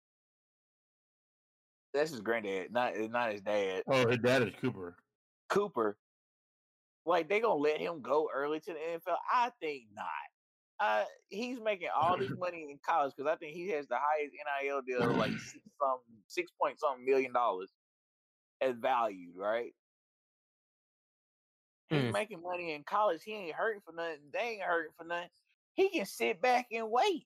that's his granddad, not not his dad. Oh, his dad is Cooper. Cooper. Like they gonna let him go early to the N F L? I think not. Uh, he's making all this money in college because I think he has the highest N I L deal, like six something, six point something million dollars as valued, right? He's Hmm. making money in college. He ain't hurting for nothing. They ain't hurting for nothing. He can sit back and wait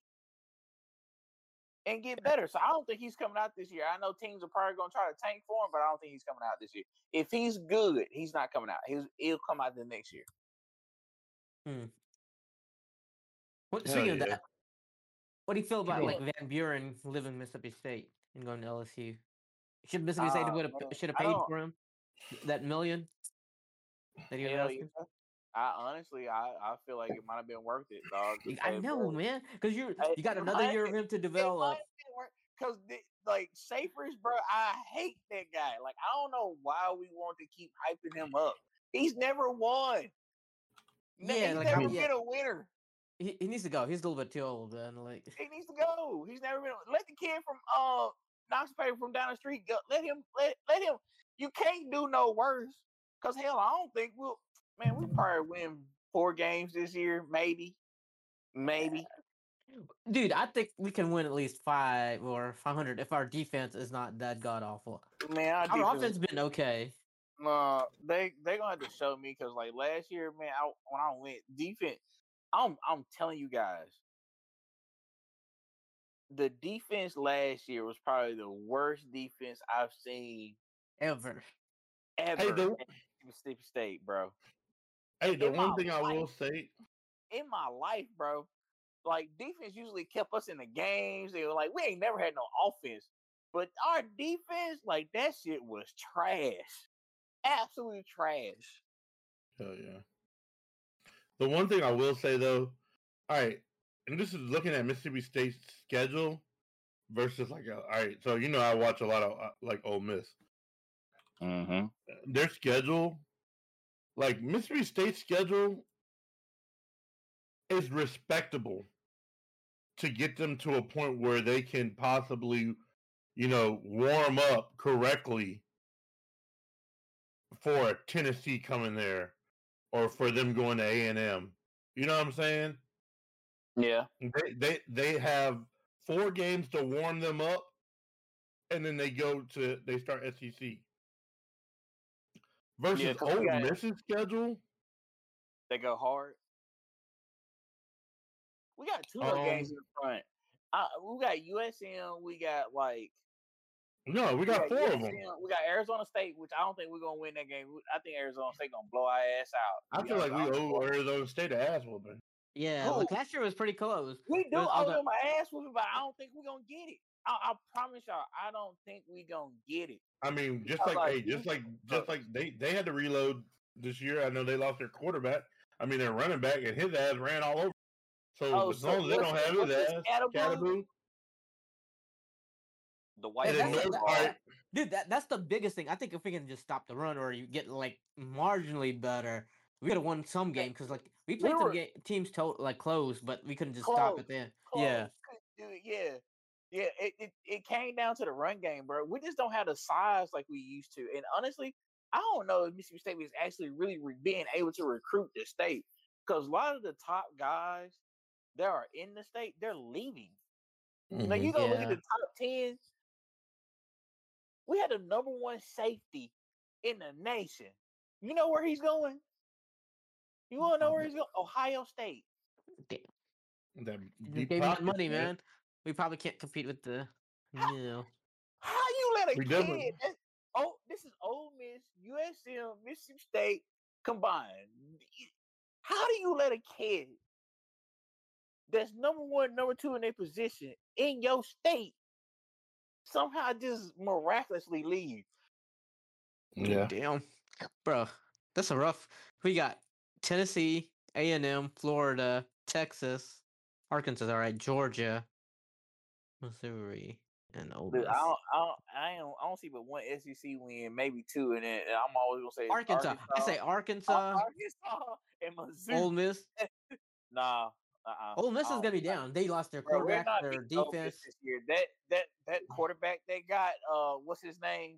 and get better. So I don't think he's coming out this year. I know teams are probably gonna try to tank for him, but I don't think he's coming out this year. If he's good, he's not coming out. He's he'll come out the next year. hmm. What, Hell speaking of yeah. that, what do you feel about going. like Van Buren leaving Mississippi State and going to L S U? Should Mississippi State Uh, would have man, should have I paid don't- for him that million that he was Hell asking? yeah. I honestly, I, I feel like it might have been worth it, dog. to I pay know, for it. man, because you Hey, you got it another might- year of him to It develop. because like Safers, bro, I hate that guy. Like I don't know why we want to keep hyping him up. He's never won. Ne- Yeah, he's like, never how- been yeah. a winner. He, he needs to go. He's a little bit too old, man. Like, He needs to go. He's never been. Let the kid from uh Knox Paper from down the street go. Let him. Let let him. You can't do no worse. Cause hell, I don't think we'll. Man, we probably win four games this year, maybe, maybe. dude, I think we can win at least five or five hundred if our defense is not that god awful. Man, our Our defense- offense been okay. Uh, they they gonna have to show me because like last year, man, I, when I went defense, I'm I'm telling you guys, the defense last year was probably the worst defense I've seen Ever. ever the- at Mississippi State, bro. Hey, the In one my thing I will life. say, In my life, bro, like defense usually kept us in the games. They were like, we ain't never had no offense, but our defense, like that shit was trash, absolute trash. hell yeah. The one thing I will say though, all right, and this is looking at Mississippi State's schedule versus like, a, all right, so you know I watch a lot of uh, like Ole Miss. Mm-hmm. Their schedule, like Mississippi State's schedule, is respectable to get them to a point where they can possibly, you know, warm up correctly for a Tennessee coming there or for them going to A and M. You know what I'm saying? Yeah. They, they they have four games to warm them up, and then they go to they start S E C. Versus Yeah, 'cause we Ole got- Miss's schedule. They go hard. We got two little Um, games in front. Uh, we got U S M. We got like No, we got four of them. U S M, we got Arizona State, which I don't think we're gonna win that game. We- I think Arizona State gonna blow our ass out. to I be feel like honest. we I don't owe know. Arizona State an ass whooping. Yeah, Who? like last year was pretty close. We It do was all owe the- them an ass whooping, but I don't think we're gonna get it. I, I promise y'all, I don't think we gonna get it. I mean, just Because, like, like, hey, just these like, just like they they had to reload this year. I know they lost their quarterback. I mean, their running back and his ass ran all over. So Oh, as so long as they what's don't his, have what's his his ass, Cataboo? Cataboo, The white and Yeah, then that's boy. the, North, that, all that, right, dude. That that's the biggest thing. I think if we can just stop the run, or you get like marginally better, we could have won some game because like we We played some were ga- teams to- like close, but we couldn't just stop close, it then. close. Yeah, Couldn't do it. Yeah, yeah. It, it it came down to the run game, bro. We just don't have the size like we used to. And honestly, I don't know if Mississippi State is actually really re- being able to recruit the state because a lot of the top guys that are in the state, they're leaving. Now Mhm. you go look at yeah. the top ten. We had the number one safety in the nation. You know where he's going? You want to know where he's going? Ohio State. Damn. that Just deep gave you that pockets, money, man. man. We probably can't compete with the, How, you know. how you let a We kid? definitely- that- oh, this is Ole Miss, U S M, Mississippi State combined. How do you let a kid that's number one, number two in their position in your state somehow just miraculously leave? Yeah, Damn, bro, that's a rough. We got Tennessee, A and M, Florida, Texas, Arkansas. All right, Georgia, Missouri, and Ole But Miss. I don't, I don't, I don't, I don't see but one S E C win, maybe two, and then I'm always gonna say it's Arkansas. Arkansas, I say Ar- Arkansas, Arkansas, and Missouri. Ole Miss. Nah, uh-uh. Ole Miss I is don't- gonna be down. They lost their Bro, we're quarterback, not their beating Ole Miss defense. this year. That that that quarterback they got, uh, what's his name?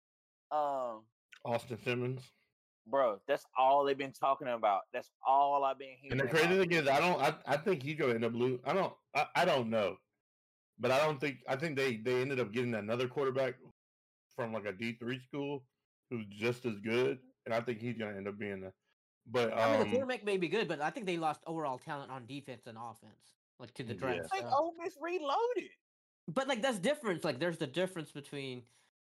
Um, Austin Simmons. bro, that's all they've been talking about. That's all I've been hearing. And the about. crazy thing is, I don't. I, I think he's gonna end up losing. I don't. I, I don't know, but I don't think. I think they they ended up getting another quarterback from like a D three school who's just as good, and I think he's gonna end up being the. But um, I mean, the quarterback may be good, but I think they lost overall talent on defense and offense, like to the Yeah. draft. I think stuff. Ole Miss reloaded. But like that's different. Like there's the difference between,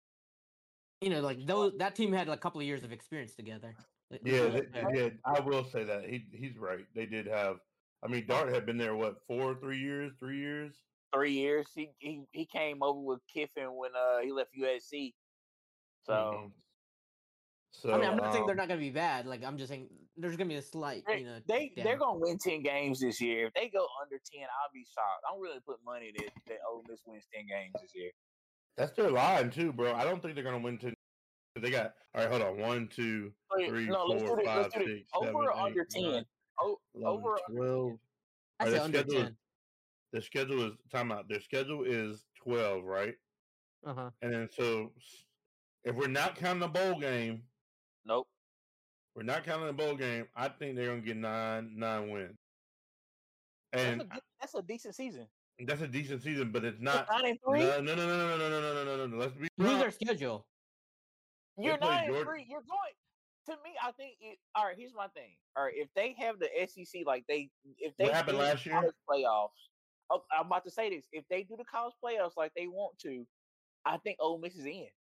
you know, like those that team had like, a couple of years of experience together. Like, yeah, let's they, be fair. yeah, I will say that he he's right. They did have. I mean, Dart had been there what four, three years, three years. Three years. He he he came over with Kiffin when uh he left U S C. So. Mhm. So I mean, I'm not saying um, they're not gonna be bad. Like I'm just saying there's gonna be a slight, They, you know, they down. they're gonna win ten games this year. If they go under ten, I'll be shocked. I don't really put money that that Ole Miss wins ten games this year. that's their line too, bro. I don't think they're gonna win ten. They got all right. Hold on, one, two, Wait, three, no, let's four, do this. five, Let's do this. six, Over seven, or eight, under ten? nine, O- eleven, over or under twelve. I All say right, their under schedule is ten. their schedule is time out. Their schedule is twelve, right? Uh huh. And then so s- if we're not counting the bowl game, Nope. we're not counting the bowl game. I think they're gonna get nine nine wins, That's and a good, that's a decent season. that's a decent season. But it's You're not. nine and three. No, no, no, no, no, no, no, no, no, no, no. Let's be Who's real. their schedule? You're play nine and Georgia- three. You're going. To me, I think. It, all right. Here's my thing. All right. If they have the S E C like they, if they What happened do the last year? college playoffs, oh, I'm about to say this. If they do the college playoffs like they want to, I think Ole Miss is in.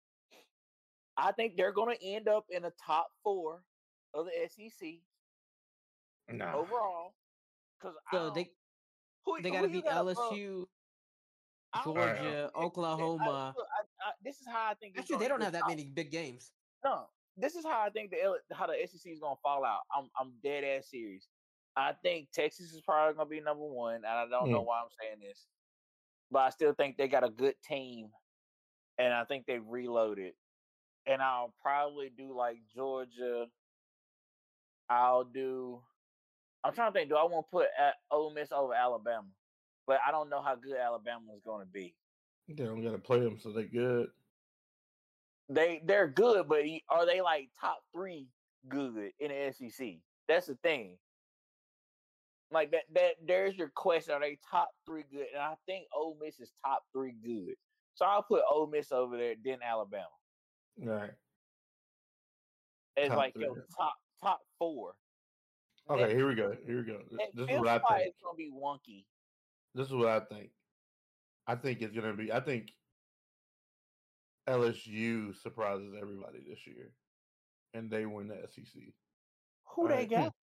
I think they're going to end up in the top four of the S E C Nah. overall. Because So they who, they who got to you beat got, L S bro? U, I don't Alright. Georgia, think- I- Oklahoma. look, I- I- this is how I think. it's Actually, they gonna- don't have the that top- many big games. No, this is how I think the L- how the S E C is gonna fall out. I'm I'm dead ass serious. I think Texas is probably gonna be number one, and I don't know Mm. why I'm saying this, but I still think they got a good team, and I think they reloaded. And I'll probably do like Georgia. I'll do. I'm trying to think. Do I want to put at Ole Miss over Alabama? But I don't know how good Alabama is going to be. They don't got to play them, so they good. They they're good, but y- are they like top three good in the S E C? That's the thing. Like that that there's your question. Are they top three good? And I think Ole Miss is top three good. So I'll put Ole Miss over there, then Alabama. All right. It's Top like three. your top top four. Okay, That- here we go. Here we go. This, that this is fifth what I spot think. is gonna be wonky. This is what I think. I think it's gonna be. I think L S U surprises everybody this year, and they win the S E C. Who they Alright. got?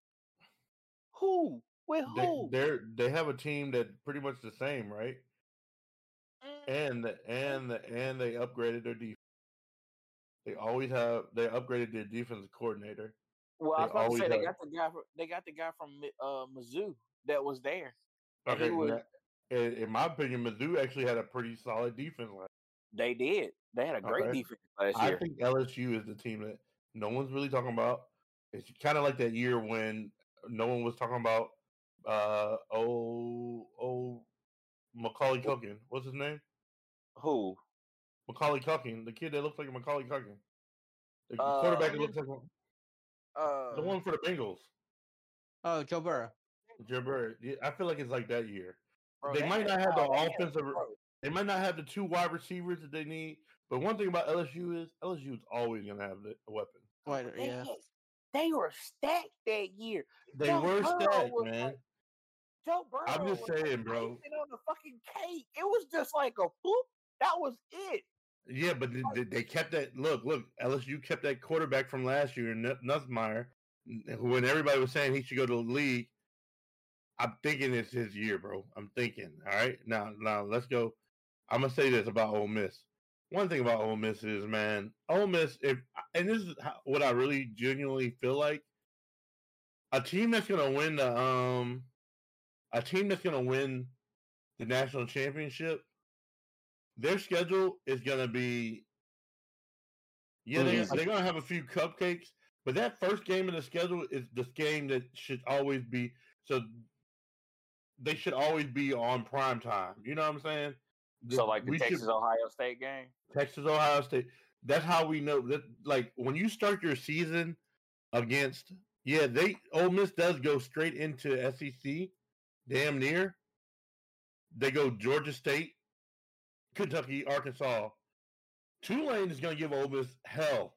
Who? With They who? they're they have a team that pretty much the same, right? Mm, and and and they upgraded their defense. They always have. They upgraded their defensive coordinator. Well, I They was about to always say they have. got the guy. From, they got the guy from uh, Mizzou that was there, and Okay, he was. that- in, in my opinion, Mizzou actually had a pretty solid defense. Last They did. They had a great Okay. defense last I year. think L S U is the team that no one's really talking about. It's kind of like that year when no one was talking about uh oh oh Macaulay Culkin. What's his name? Who? Macaulay Culkin, the kid that looks like Macaulay Culkin, the Uh, quarterback that looks like Uh, the one for the Bengals. Oh, Joe Burrow. Joe Burrow. Yeah, I feel like it's like that year. bro, They they might had- not have the oh, they had- offensive. bro, They might not have the two wide receivers that they need. But one thing about L S U is L S U is always gonna have the weapon. What? they, Yeah. had- they were stacked that year. They Joe were Burrow stacked, was man. like- Joe Burrow. I'm just was like saying, bro. icing on the fucking cake. It was just like a whoop. That was it. Yeah, but they, they- they kept that. Look, look. L S U kept that quarterback from last year, N- Nussmeier. When everybody was saying he should go to the league, I'm thinking it's his year, bro. I'm thinking. All right, now, now let's go. I'm gonna say this about Ole Miss. One thing about Ole Miss is, man, Ole Miss. If and this is how, what I really genuinely feel like, a team that's gonna win the um, a team that's gonna win the national championship, their schedule is gonna be. Yeah, they're, Easy. they're gonna have a few cupcakes, but that first game of the schedule is the game that should always be. So they should always be on prime time. You know what I'm saying? So like the We should- Texas Ohio State game. Texas, Ohio State. That's how we know that. Like when you start your season against, yeah, they Ole Miss does go straight into S E C, damn near. They go Georgia State, Kentucky, Arkansas. Tulane is going to give Ole Miss hell.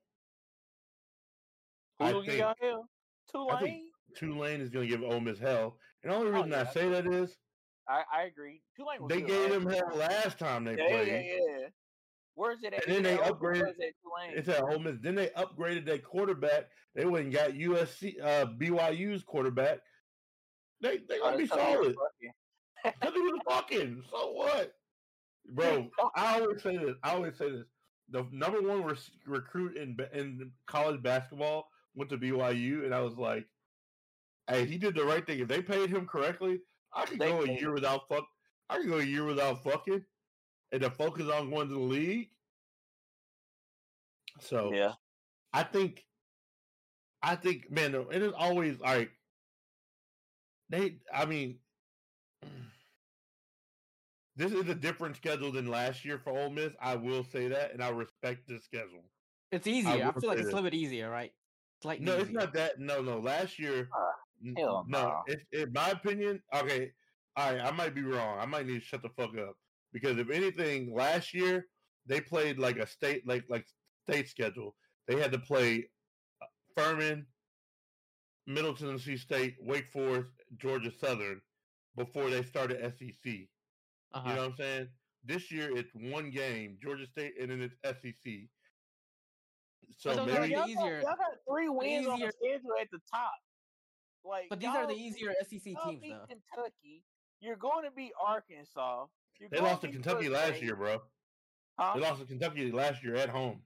I Who you think got here? I think Tulane. Tulane is going to give Ole Miss hell, and the only reason yeah. I say that is I, I agree. Tulane was they good gave last them year. hell last time they Yeah, played. yeah, yeah. Where's it at? And then they Is it at Ole Miss or upgraded- is it at Tulane? It's at Ole Miss. Then they upgraded their quarterback. They went and got U S C, uh, B Y U's quarterback. They they Oh, gonna be that's 'cause they were solid. fucking- Because he was fucking. So what, bro? I always say this. I always say this. The number one re- recruit in ba- in college basketball went to B Y U, and I was like, "Hey, he did the right thing. If they paid him correctly, I could They go a paid year without fuck. I could go a year without fucking, and to focus on going to the league." So Yeah. I think, I think, man, it is always like they. I mean, this is a different schedule than last year for Ole Miss. I will say that, and I respect the schedule. It's easier. I, will feel like say it's a this. little bit easier, right? Slightly No, it's easier. not that. No, no. Last year, Uh, n- hell no. no. It's in my opinion. Okay, all right. I might be wrong. I might need to shut the fuck up because if anything, last year they played like a state, like like state schedule. They had to play uh, Furman, Middle Tennessee State, Wake Forest, Georgia Southern before they started S E C. Uh-huh. You know what I'm saying? This year it's one game, Georgia State, and then it's S E C. So But those are maybe the y'all, easier- got, y'all got three wins on the easier- schedule at the top. Like, But these are the y'all- easier S E C y'all teams, beat though. Kentucky. You're going to beat Arkansas. You're they going lost to beat Kentucky Georgia last State. year, bro. Huh? They lost to Kentucky last year at home.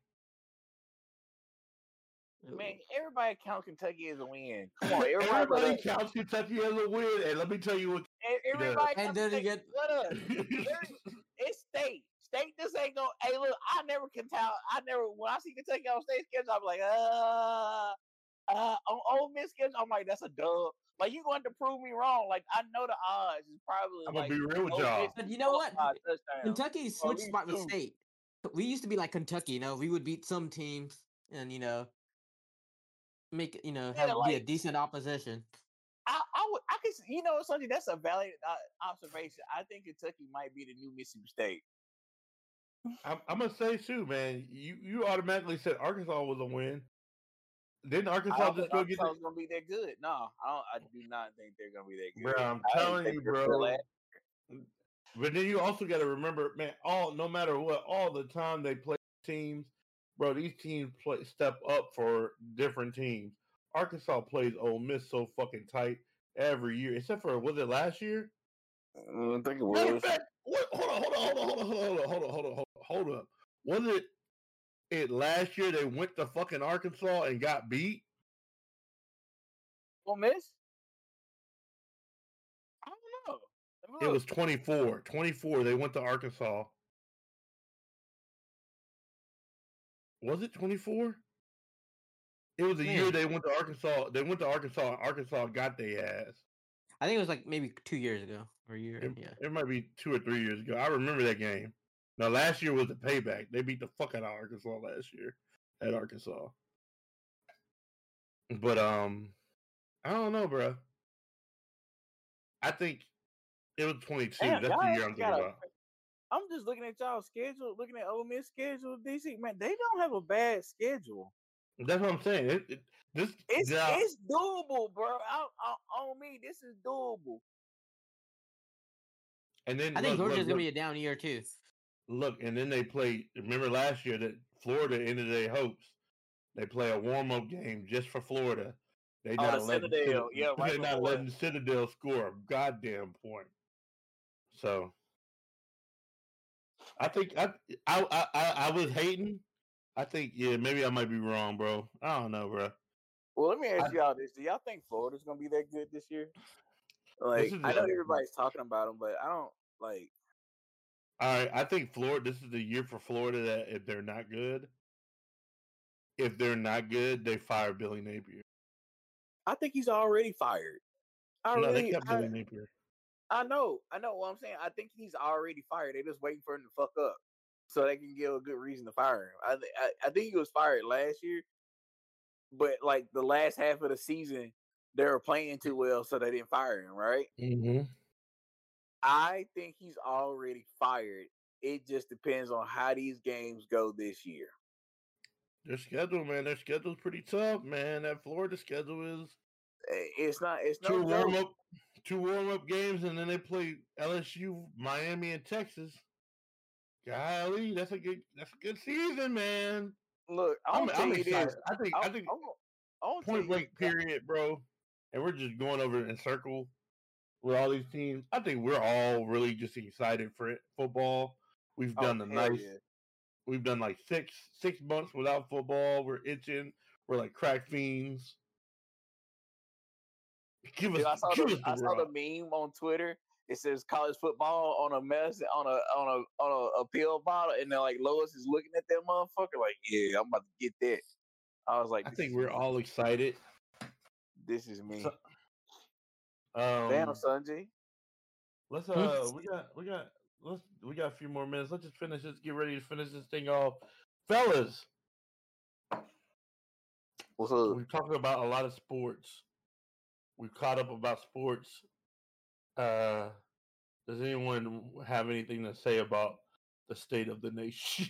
Man, everybody count Kentucky as a win. Come on, everybody. Everybody but- counts Kentucky as a win, and let me tell you what. e- Everybody. And count then you Kentucky- get- Shut up. It's state. State just ain't gonna. Hey, look, I never can tell. I never when I see Kentucky on state schedule, I'm like, uh, uh, on Ole Miss schedule, I'm like, that's a dub. Like you going to prove me wrong. Like I know the odds is probably. I'm gonna like, be real with Ole y'all. Miss But you know what? five touchdowns. Kentucky Or switched least spot with two. state. We used to be like Kentucky, you know. We would beat some teams and you know make you know Yeah, have be a like- decent opposition. I, I would, I could, see- you know, something that's a valid uh, observation. I think Kentucky might be the new Mississippi State. I'm, I'm gonna say too, man. You you automatically said Arkansas was a win. Didn't I Arkansas don't just think go get Arkansas is gonna be that good. No, I don't. I do not think they're gonna be that it? good. Bro, I'm I didn't telling think you, they were bro. that- But then you also got to remember, man. All no matter what, all the time they play teams, bro. These teams play step up for different teams. Arkansas plays Ole Miss so fucking tight every year, except for was it last year? I think it Matter of was. fact, what, hold on, hold on, hold on, hold on, hold on, hold on, hold on, hold on, hold up. Was it it last year they went to fucking Arkansas and got beat? Ole Miss? I don't know. Let me It look. was twenty-four. twenty-four. They went to Arkansas. Was it twenty-four? It was the year Man. they went to Arkansas. They went to Arkansas. Arkansas got their ass. I think it was like maybe two years ago or a year. It, Yeah. it might be two or three years ago. I remember that game. Now, last year was the payback. They beat the fuck out of Arkansas last year at Arkansas. But um, I don't know, bro. I think it was twenty-two. Damn, That's y'all the year I'm actually thinking got a. about. I'm just looking at y'all's schedule, looking at Ole Miss schedule. D C, man, they don't have a bad schedule. That's what I'm saying. It, it, this It's now, it's doable, bro. I, I, on me, this is doable. and then I think look, Georgia's look, gonna look, be a down year too. look, and then they play. Remember last year that Florida ended their hopes. They play a warm up game just for Florida. They Oh, not the letting Citadel, Citadel, yeah, right they not before. letting Citadel score a goddamn point. So I think I I I, I, I was hating. I think yeah, maybe I might be wrong, bro. I don't know, bro. Well, let me ask I- y'all this: do y'all think Florida's gonna be that good this year? Like, This is I know the- everybody's talking about them, but I don't like. All right, I think Florida. This is the year for Florida that if they're not good, if they're not good, they fire Billy Napier. I think he's already fired. I no, really, they kept I, Billy Napier. I know, I know what I'm saying. I think he's already fired. They're just waiting for him to fuck up so they can give a good reason to fire him. I, th- I, I think he was fired last year, but like the last half of the season, they were playing too well, so they didn't fire him. Right? Mm-hmm. I think he's already fired. It just depends on how these games go this year. Their schedule, man, their schedule's pretty tough, man. That Florida schedule is It's not. It's two no warm joke. up, two warm up games, and then they play L S U, Miami, and Texas. Golly, that's a good, that's a good season, man. Look, I'm I'm, gonna tell I'm you excited. this. I think, I'm, I think I'm, I'm gonna tell point you blank this. period, bro. And we're just going over in circle with all these teams. I think we're all really just excited for it. Football. We've Oh, done the hell nice. yeah. We've done like six six months without football. We're itching. We're like crack fiends. Give us, Dude, I saw give the us the I saw the rock. meme on Twitter. It says college football on a mess on a on a on a, a pill bottle, and then like Lois is looking at that motherfucker like, yeah, I'm about to get that. I was like, I this think is we're me. all excited. This is me. So, um, Damn, Sanjay. let's uh, we got we got let's we got a few more minutes. Let's just finish this. Get ready to finish this thing off, fellas. What's up? We've talked about a lot of sports. We've caught up about sports. Uh, does anyone have anything to say about the state of the nation?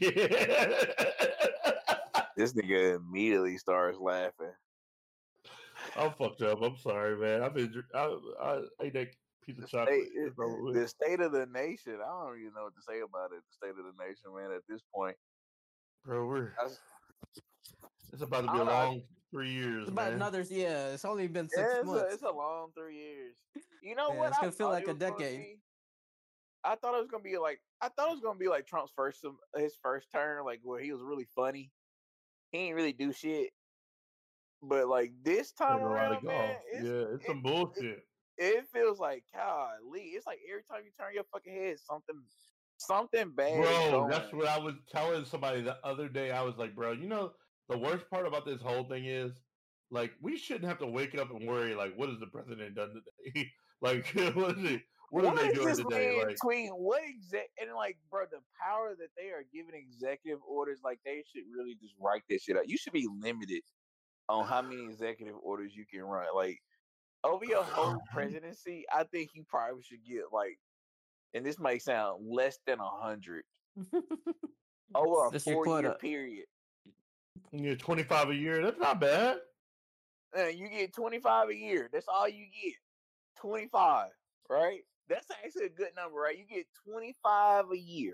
This nigga immediately starts laughing. I'm fucked up. I'm sorry, man. I've been I, I ate that piece The of chocolate. state, It's over with. the state of the nation. I don't even know what to say about it. The state of the nation, man. At this point, Bro, we're That's, it's about to I be a don't know. long three years, It's about man. another. Yeah, it's only been six Yeah, it's a, months. it's a long three years. You know Yeah, what? it's I gonna feel thought like it a was gonna decade. be- I thought it was gonna be like I thought it was gonna be like Trump's first sem- his first term, like where he was really funny. He ain't really do shit. But like this time Played a lot around, of man, golf. it's, Yeah, it's it, some bullshit. it feels like golly. It's like every time you turn your fucking head, something something bad is Bro, going. that's what I was telling somebody the other day. I was like, bro, you know, the worst part about this whole thing is, like, we shouldn't have to wake up and worry, like, what has the president done today? like, what is it? What, What are they is doing this today? man Like, tweeting? What exact and like, bro, the power that they are giving executive orders, like they should really just write that shit out. You should be limited on how many executive orders you can run. Like over your whole presidency, I think you probably should get like, and this might sound less than a hundred over a That's your four year quota. period. you get twenty-five a year. That's not bad. And you get twenty-five a year. That's all you get. twenty-five, right? That's actually a good number, right? You get twenty-five a year.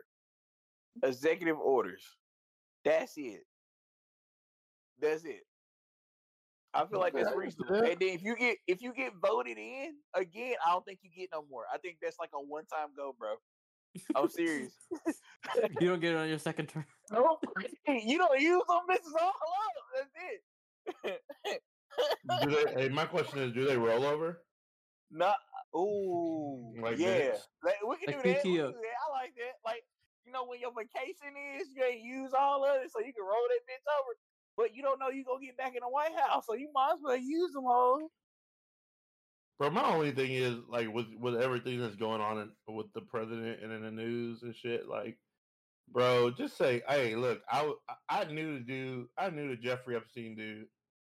Executive orders. That's it. That's it. I feel like that's Okay, reasonable. yeah. And then if you get if you get voted in again, I don't think you get no more. I think that's like a one time go, bro. I'm serious. You don't get it on your second term. No, you don't use them bitches all up. That's it. Do they? Hey, my question is, do they roll over? Not. Ooh, Like yeah. minutes? Like, we can Like do that. We can P T O. do that. I like that. Like, you know, when your vacation is, you ain't use all of it, so you can roll that bitch over. But you don't know you gonna get back in the White House, so you might as well use them all. Bro, my only thing is like with with everything that's going on in, with the president and in the news and shit. Like, bro, just say, hey, look, I w- I knew the dude, I knew the Jeffrey Epstein dude.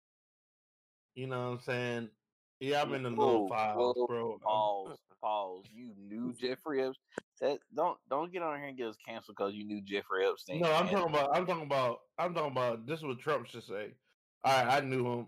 You know what I'm saying? Yeah, I'm in the little Whoa, files, whoa, bro. I'm- pause, pause. You knew Jeffrey Epstein. That don't don't get on here and get us canceled because you knew Jeffrey Epstein. no, I'm man. talking about. I'm talking about. I'm talking about. This is what Trump should say. All right, I knew him.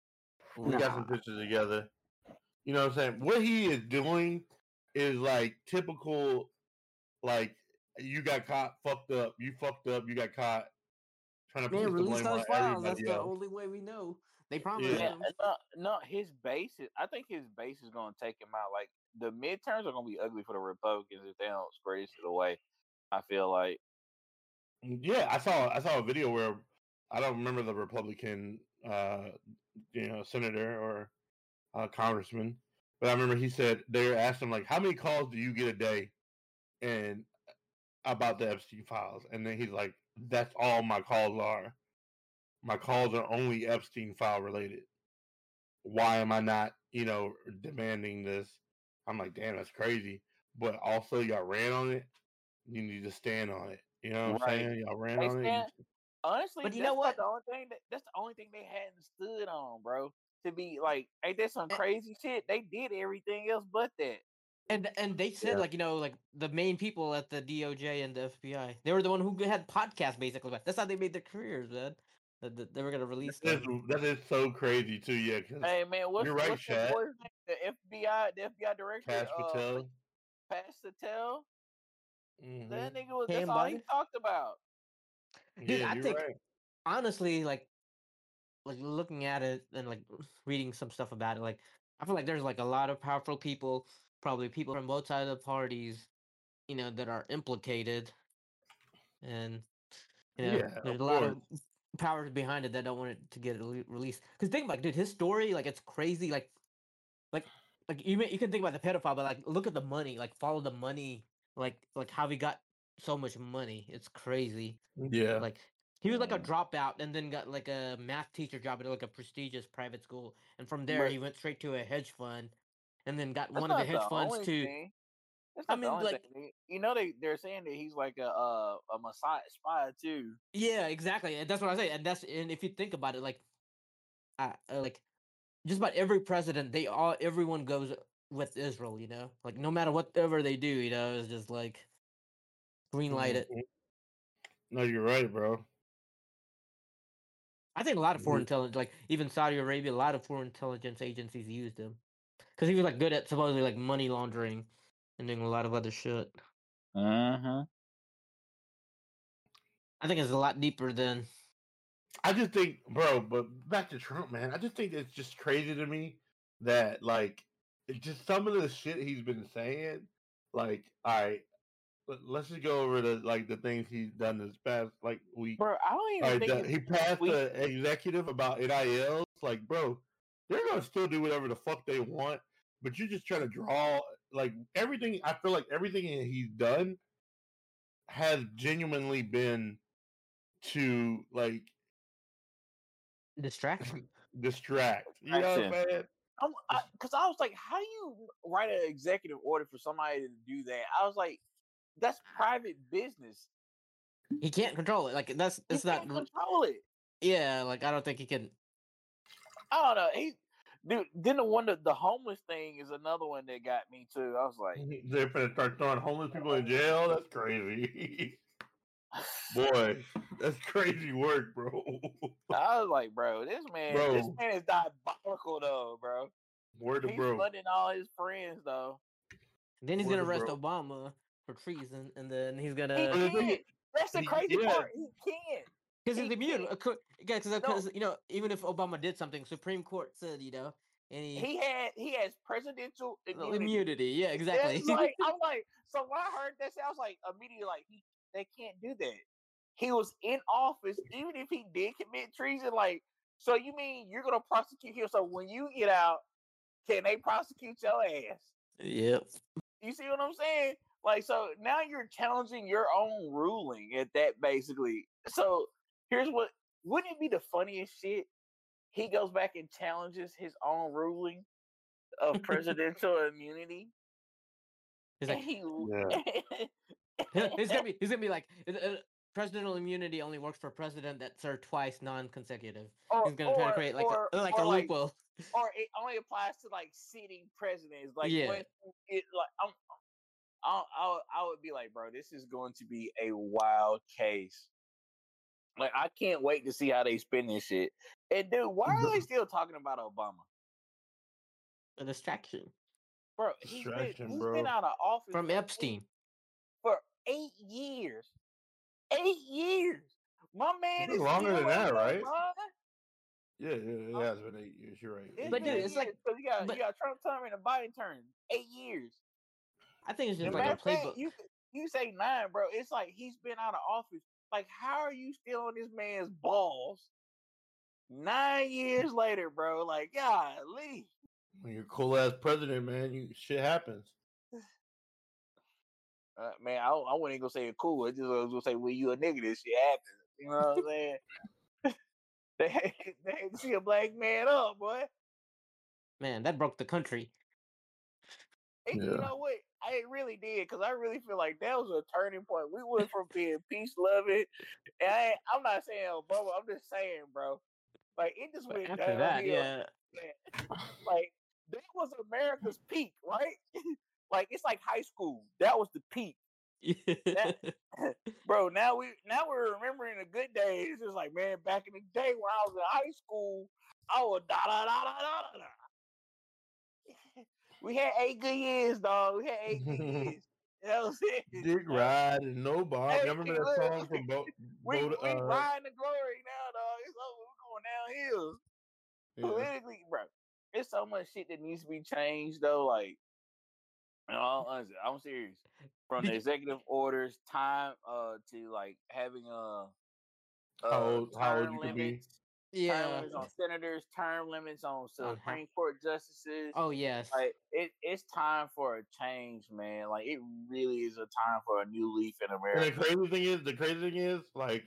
We got some Nah. pictures together. You know what I'm saying? What he is doing is like typical, like you got caught, fucked up. You fucked up. You got caught. Trying to Man, place the release blame on those files. That's everybody the else. only way we know. They promised Yeah. Yeah, him. no, no, his base is. I think his base is going to take him out. Like the midterms are going to be ugly for the Republicans if they don't spray this shit away. I feel like. Yeah, I saw. I saw a video where I don't remember the Republican, uh, you know, senator or uh, congressman, but I remember he said they were asking him like, "How many calls do you get a day?" and about the Epstein files, and then he's like, "That's all my calls are. My calls are only Epstein file related. Why am I not, you know, demanding this?" I'm like, "Damn, that's crazy." But also, y'all ran on it. You need to stand on it. You know what I'm Right. saying? Y'all ran They on it. stand. Honestly, But you that's know not what? the only thing. That, that's the only thing they hadn't stood on, bro. To be like, ain't that some Eh, crazy shit? They did everything else but that. And and they said Yeah. like you know like the main people at the D O J and the F B I, they were the one who had podcasts basically. But that's how they made their careers, man. That that they were gonna release That is, them. that is so crazy too. Yeah, because Hey man, what's you're right, what's that chat. boy's name? The F B I, the F B I director, Cash uh, Patel. Patel. Mm-hmm. That nigga was. That's Cam all he Biden? talked about. Dude, Yeah, I you're think right. honestly, like like looking at it and like reading some stuff about it, like I feel like there's like a lot of powerful people, probably people from both sides of the parties, you know, that are implicated, and you know, Yeah, there's of a lot course. of powers behind it that don't want it to get rele- released. Because think about, it, dude, his story, like it's crazy. Like, like, like you may, you can think about the pedophile, but like look at the money. Like follow the money. Like, like how he got so much money. It's crazy. Yeah. Like he was like a Mm. dropout and then got like a math teacher job at like a prestigious private school, and from there But he went straight to a hedge fund, and then got that's one of the not hedge the funds only to. thing. That's I not the mean, only like, thing. You know, they they're saying that he's like a uh, a Messiah spy too. yeah, exactly, and that's what I say. And that's and if you think about it, like, uh, uh, like just about every president, they all everyone goes with Israel. You know, like no matter whatever they do, you know, it's just like green light it. Mhm. No, you're right, bro. I think a lot of foreign You- intelligence, like even Saudi Arabia, a lot of foreign intelligence agencies used him because he was like good at supposedly like money laundering and doing a lot of other shit. Mm-hmm. I think it's a lot deeper than. I just think, bro, but back to Trump, man. I just think it's just crazy to me that, like, it's just some of the shit he's been saying. Like, all right, let- let's just go over the like the things he's done this past like week. Bro, I don't All even right, think the, it's he passed we. the executive about N I Ls. Like, bro, they're gonna still do whatever the fuck they want, but you're just trying to draw like everything. I feel like everything he's done has genuinely been to like Distraction. distract. You know what I'm saying? I'm because I, I was like, how do you write an executive order for somebody to do that? I was like, that's private business. He can't control it. Like that's He it's not. can't control it. Yeah, like I don't think he can. I don't know. He, dude. Then the one that the homeless thing is another one that got me too. I was like, They're gonna start throwing homeless people in jail. That's crazy. Boy, that's crazy work, bro. I was like, bro, this man, Bro. this man is diabolical though, bro. Word to He's bro. funding all his friends though. Then he's Word gonna to arrest bro. Obama for treason, and then he's He gonna. But the thing can't. is, That's the he- crazy yeah. part. He can't. Because He it's immune. can't- Because No. you know, even if Obama did something, Supreme Court said, you know, any He had he has presidential no, immunity. immunity. Yeah, exactly. It's like I'm like, so when I heard that, I was like immediately like, he, they can't do that. He was in office, even if he did commit treason. Like, so you mean you're gonna prosecute him? So when you get out, can they prosecute your ass? Yep. You see what I'm saying? Like, so now you're challenging your own ruling at that, basically. So here's what wouldn't it be the funniest shit? He goes back and challenges his own ruling of presidential immunity. He's like, He, Yeah. he's gonna be, he's gonna be like, uh, uh, presidential immunity only works for president that served twice non-consecutive. or, He's gonna try to create like or, a, like or a like, loophole. or it only applies to like sitting presidents. Like Yeah. when it like I'm, I, I I would be like, bro, this is going to be a wild case. Like I can't wait to see how they spin this shit. And dude, why are they still talking about Obama? A distraction Bro, he's been Distraction, he's bro. been out of office from for Epstein. Eight, for eight years. Eight years. My man It's is been longer still than that, on right? line. Yeah, yeah, it has been eight years. You're right. It's But been dude, eight it's like- years, so you got but- you got Trump term and a Biden term. Eight years. I think it's As just a like matter a of fact, playbook. you you say nine, bro. It's like he's been out of office. Like, how are you still on this man's balls? Nine years later, bro. Like, golly. When you're cool ass president, man, you shit happens. Uh, man, I, I wasn't even gonna say it cool. I just was gonna say, when you a nigga, this shit happens. You know what I'm saying? they, had, they had to see a black man up, boy. Man, that broke the country. And Yeah. you know what? I it really did, because I really feel like that was a turning point. We went from being peace loving, and I ain't, I'm not saying Obama. I'm just saying, bro. Like it just But went after downhill. that, yeah. Man. Like that was America's peak, right? Like it's like high school. That was the peak, bro. Now we now we're remembering the good days. It's like, man, back in the day when I was in high school, I was da da da da da da. We had eight good years, dog. We had eight good years. That was it. Dick ride and no Bob. Hey, Y'all remember that look, song from Bo? We, Bo we uh, riding the glory now, dog. It's over. We're going downhill. yeah. Politically, bro. There's so much shit that needs to be changed, though. Like, you know, I'm, I'm serious. From the executive orders, time uh to like having uh, uh How old- how old term you could be. limits, term Yeah. limits on senators, term limits on On how- Supreme Court justices. Oh yes. Like it, it's time for a change, man. Like it really is a time for a new leaf in And America. the crazy thing is, the crazy thing is, like,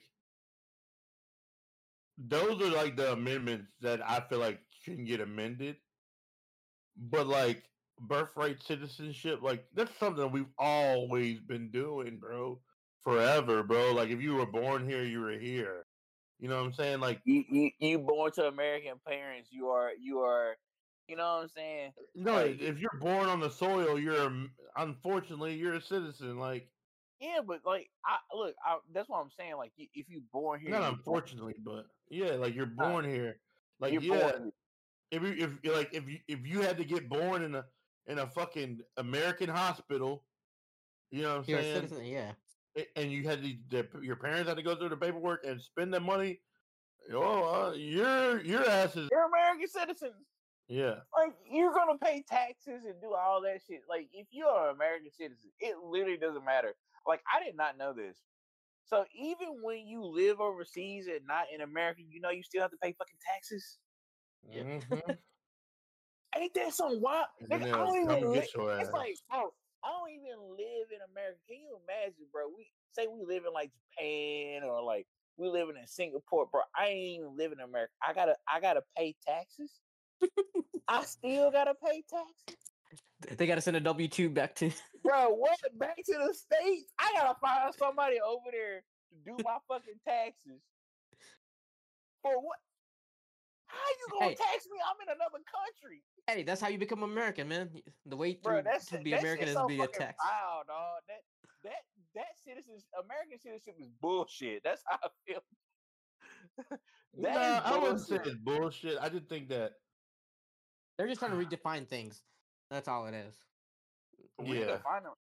those are like the amendments that I feel like can get amended. But like birthright citizenship, like that's something we've always been doing, bro. Forever, bro. Like if you were born here, you were here. You know what I'm saying? Like You, you, you born to American parents. You are, you are, you know what I'm saying? no, Like, if you're born on the soil, you're a, unfortunately you're a citizen. Like yeah, but like, I look, I, that's what I'm saying. Like, y- if you born here, not you unfortunately, but yeah, like you're Uh, born here. Like you're yeah, born. if you if like if you if you had to get born in a in a fucking American hospital, you know what I'm You're a saying? citizen, yeah. A- And you had to, the, your parents had to go through the paperwork and spend the money. Oh, uh, your your ass is You're American citizens. yeah. Like, you're gonna pay taxes and do all that shit. Like, if you are an American citizen, it literally doesn't matter. Like, I did not know this. So even when you live overseas and not in America, you know you still have to pay fucking taxes. Mhm. Ain't that some wild? And then Nigga, I they'll don't come even. get Li- your it's ass. like, bro, I don't even live in America. Can you imagine, bro? We say we live in like Japan or like we living in Singapore, bro. I ain't even living in America. I gotta, I gotta pay taxes. I still gotta pay taxes, They gotta send a W two back to bro. What? Back to the states? I gotta find somebody over there to do my fucking taxes. For what? How you gonna Hey. tax me? I'm in another country. Hey, that's how you become American, man. The way Bro, to, that's to be that American shit's is so to be fucking attacked. foul, dog. That that that citizen American citizenship is bullshit. That's how I feel. That is Nah, I wouldn't say bullshit. it's bullshit. I did think that They're just trying to redefine things. That's all it is. We yeah. define them.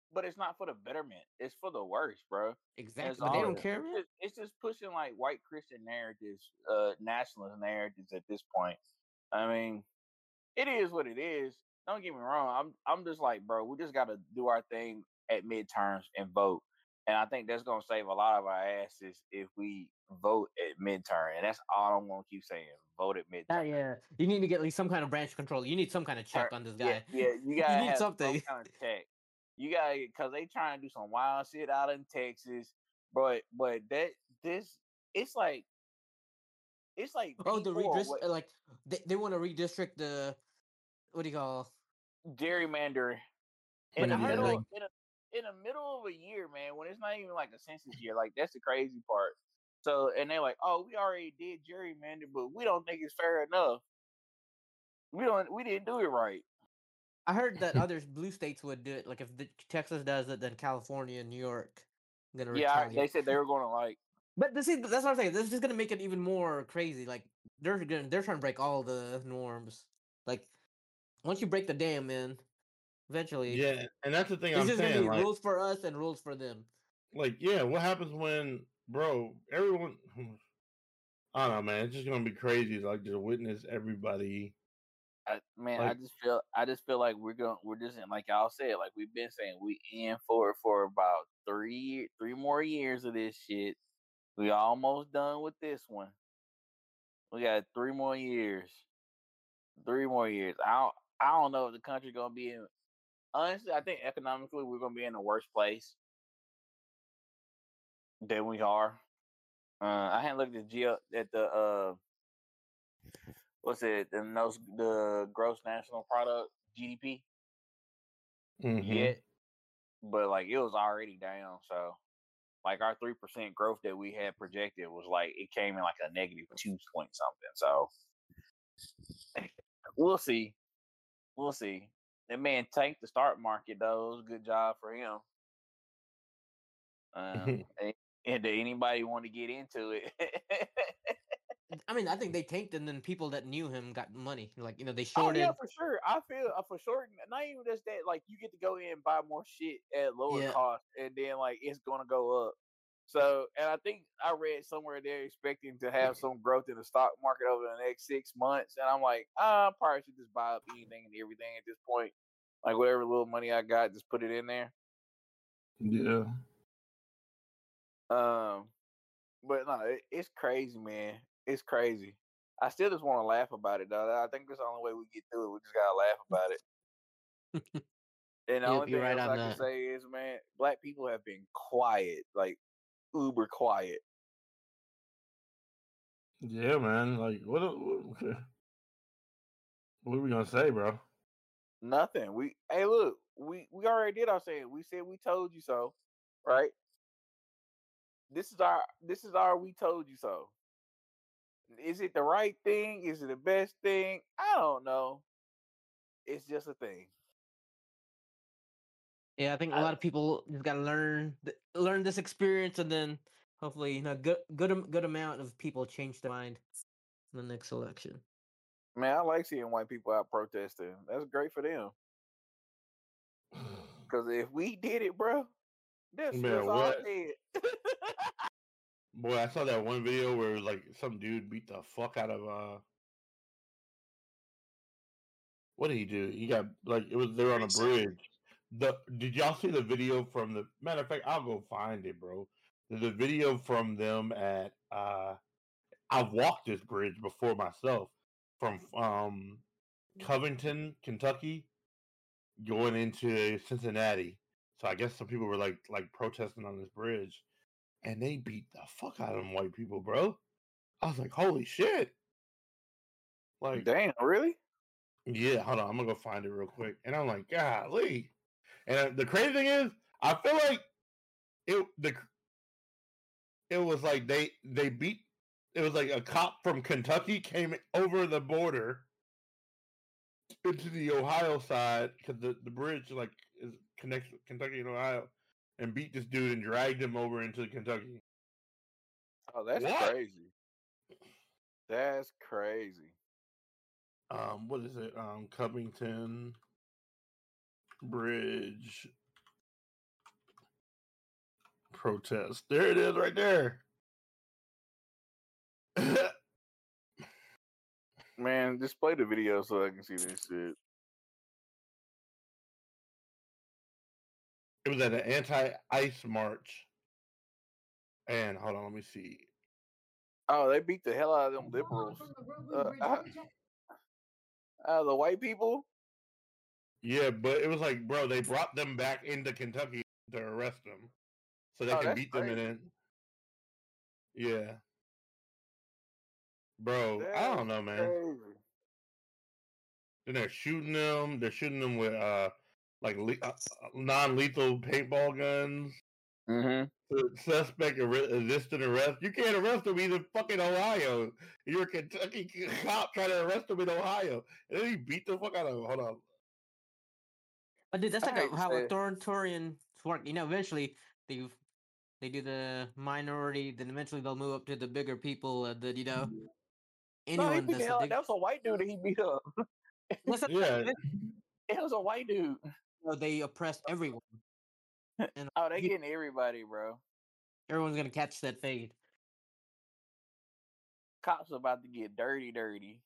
but it's not for the betterment. It's for the worse, bro. And it's Exactly, but they all don't Yeah. care, it's man. just, it's just pushing like white Christian narratives, uh, nationalist narratives at this point. I mean, it is what it is. Don't get me wrong. I'm I'm just like, bro, we just gotta do our thing at midterms and vote. And I think that's gonna save a lot of our asses if we vote at midterm. And that's all I'm gonna keep saying. Vote at Ah, midterm. yeah, you need to get like some kind of branch control. You need some kind of check Tur- on this Yeah, guy. yeah, you You gotta need have some something. kind of check. You gotta because they trying to do some wild shit out in Texas, but but that this it's like it's like Oh, the people are redist what uh, like they, they want to redistrict the what do you call? gerrymander in But the I heard middle like Mhm. in a in the middle of a year, man, when it's not even like a census year. Like that's the crazy part. So and they're like, oh, we already did gerrymander, but we don't think it's fair enough. We don't we didn't do it right. I heard that other blue states would do it. Like if the, Texas does it, then California and New York gonna Yeah, I- they retaliate. said they were gonna like But this is that's what I'm saying. This is just gonna make it even more crazy. Like they're gonna they're trying to break all the norms. Like once you break the dam, man, eventually Yeah, and that's the thing it's I'm just gonna saying. be Like, rules for us and rules for them. like, yeah, what happens when, bro? Everyone, I don't know, man. It's just gonna be crazy. Like, to witness everybody. I, man, I Like, just feel I just feel like we're going we're just in, like y'all said, like we've been saying, we in for it for about three three more years of this shit. We almost done with this one. We got three more years. Three more years. I don't I don't know if the country gonna be in. Honestly, I think economically we're gonna be in a worse place than we are. Uh, I hadn't looked at geo at the uh what's it the nose the gross national product G D P hmm yet, but like it was already down. So like our three percent growth that we had projected was like it came in like a negative two point something. So we'll see, we'll see. That man tanked the stock market though. It was a good job for him. Um, and, and did anybody want to get into it? I mean, I think they tanked and then people that knew him got money. Like you know they Oh yeah, shorted. for sure. I feel uh, for sure. Not even just that. Like you get to go in and buy more shit at lower Yeah, cost, and then like it's gonna go up. So, and I think I read somewhere they're expecting to have some growth in the stock market over the next six months, and I'm like, ah, I probably should just buy up anything and everything at this point. Like whatever little money I got, just put it in there. yeah. Um, but no, it, it's crazy, man. It's crazy. I still just want to laugh about it, though. I think that's the only way we get through it. We just gotta laugh about it. And the yep, only you're thing right else on I can that. say is, man, black people have been quiet, like uber quiet. Yeah, man. Like, what? What, what are we gonna say, bro? Nothing. We hey, look, we we already did our saying. We said we told you so, right? This is our this is our we told you so. Is it the right thing? Is it the best thing? I don't know. It's just a thing. Yeah, I think a I, lot of people just gotta learn th- learn this experience, and then hopefully, you know, good good am- good amount of people change their mind in the next election. man, I like seeing white people out protesting. That's great for them. Because if we did it, bro, they'll shoot us Man, all what? dead. Boy, I saw that one video where it was like some dude beat the fuck out of uh. What did he do? He got like it was they're on a bridge. The did y'all see the video from the matter of fact? I'll go find it, bro. There's a video from them at uh. I've walked this bridge before myself from um Covington, Kentucky, going into Cincinnati. So I guess some people were like like protesting on this bridge, and they beat the fuck out of them white people, bro. I was like, holy shit! Like, Damn, really? yeah, hold on, I'm gonna go find it real quick. And I'm like, golly. And uh, the crazy thing is, I feel like it the it was like they they beat. It was like a cop from Kentucky came over the border into the Ohio side because the, the bridge like is connects Kentucky and Ohio, and beat this dude and dragged him over into Kentucky. Oh, that's What? crazy. That's crazy. Um, what is it? Um, Covington Bridge protest. There it is, right there. Man, just play the video so I can see this shit. It was at an anti-ice march. And hold on, let me see. Oh, they beat the hell out of them liberals. Uh, uh, uh, the white people? Yeah, but it was like, bro, they brought them back into Kentucky to arrest them. So they Oh, can that's beat them crazy. and then. Yeah. Bro, I That's don't know, man. crazy. Then they're shooting them. They're shooting them with uh, like le- uh, non-lethal paintball guns. Mm-hmm. The suspect arre- resisting arrest. You can't arrest him. He's in fucking Ohio. You're a Kentucky cop trying to arrest him in Ohio, and then he beat the fuck out of him. Hold on. But dude, that's I like hate a, to how say it. authoritarians work. You know, eventually they they do the minority, then eventually they'll move up to the bigger people. Uh, that you know, No, he anyone beat the that's a hell out. big. That was a white dude that he beat up. What's up? Yeah, It was a white dude. So they oppress everyone, and Oh, they you- getting everybody, bro. everyone's gonna catch that fade. Cops about to get dirty, dirty.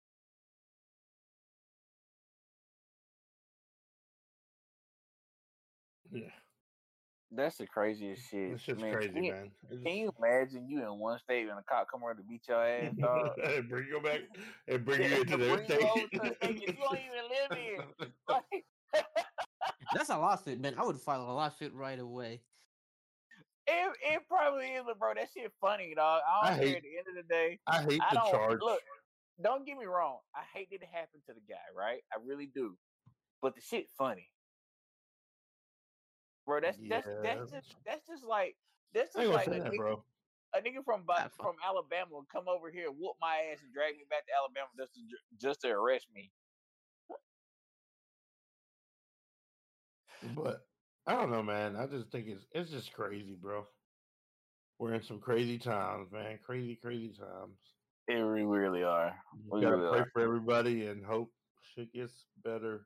yeah. That's the craziest shit. This shit's man, crazy, can you, man. It's Can you imagine you in one state and a cop come over to beat your ass, dog? and bring you back and bring you Yeah, into their bring you state. over to the state that you don't even live in. Like, That's a lawsuit, man. I would file a lawsuit right away. it, it probably is, but bro, that shit funny, dog. I I don't care. hate- At the end of the day, I hate I the don't charge. look. Don't get me wrong. I hate that it happened to the guy, right? I really do. But the shit funny, bro. That's that's Yeah. that's just that's just like that's I ain't just gonna like say a that, nigga, bro. a nigga from Ba- Have fun. from Alabama will come over here, whoop my ass, and drag me back to Alabama just to just to arrest me. But I don't know, man. I just think it's it's just crazy, bro. We're in some crazy times, man. Crazy, crazy times. It really, really are. You We gotta really pray are. for everybody and hope shit gets better.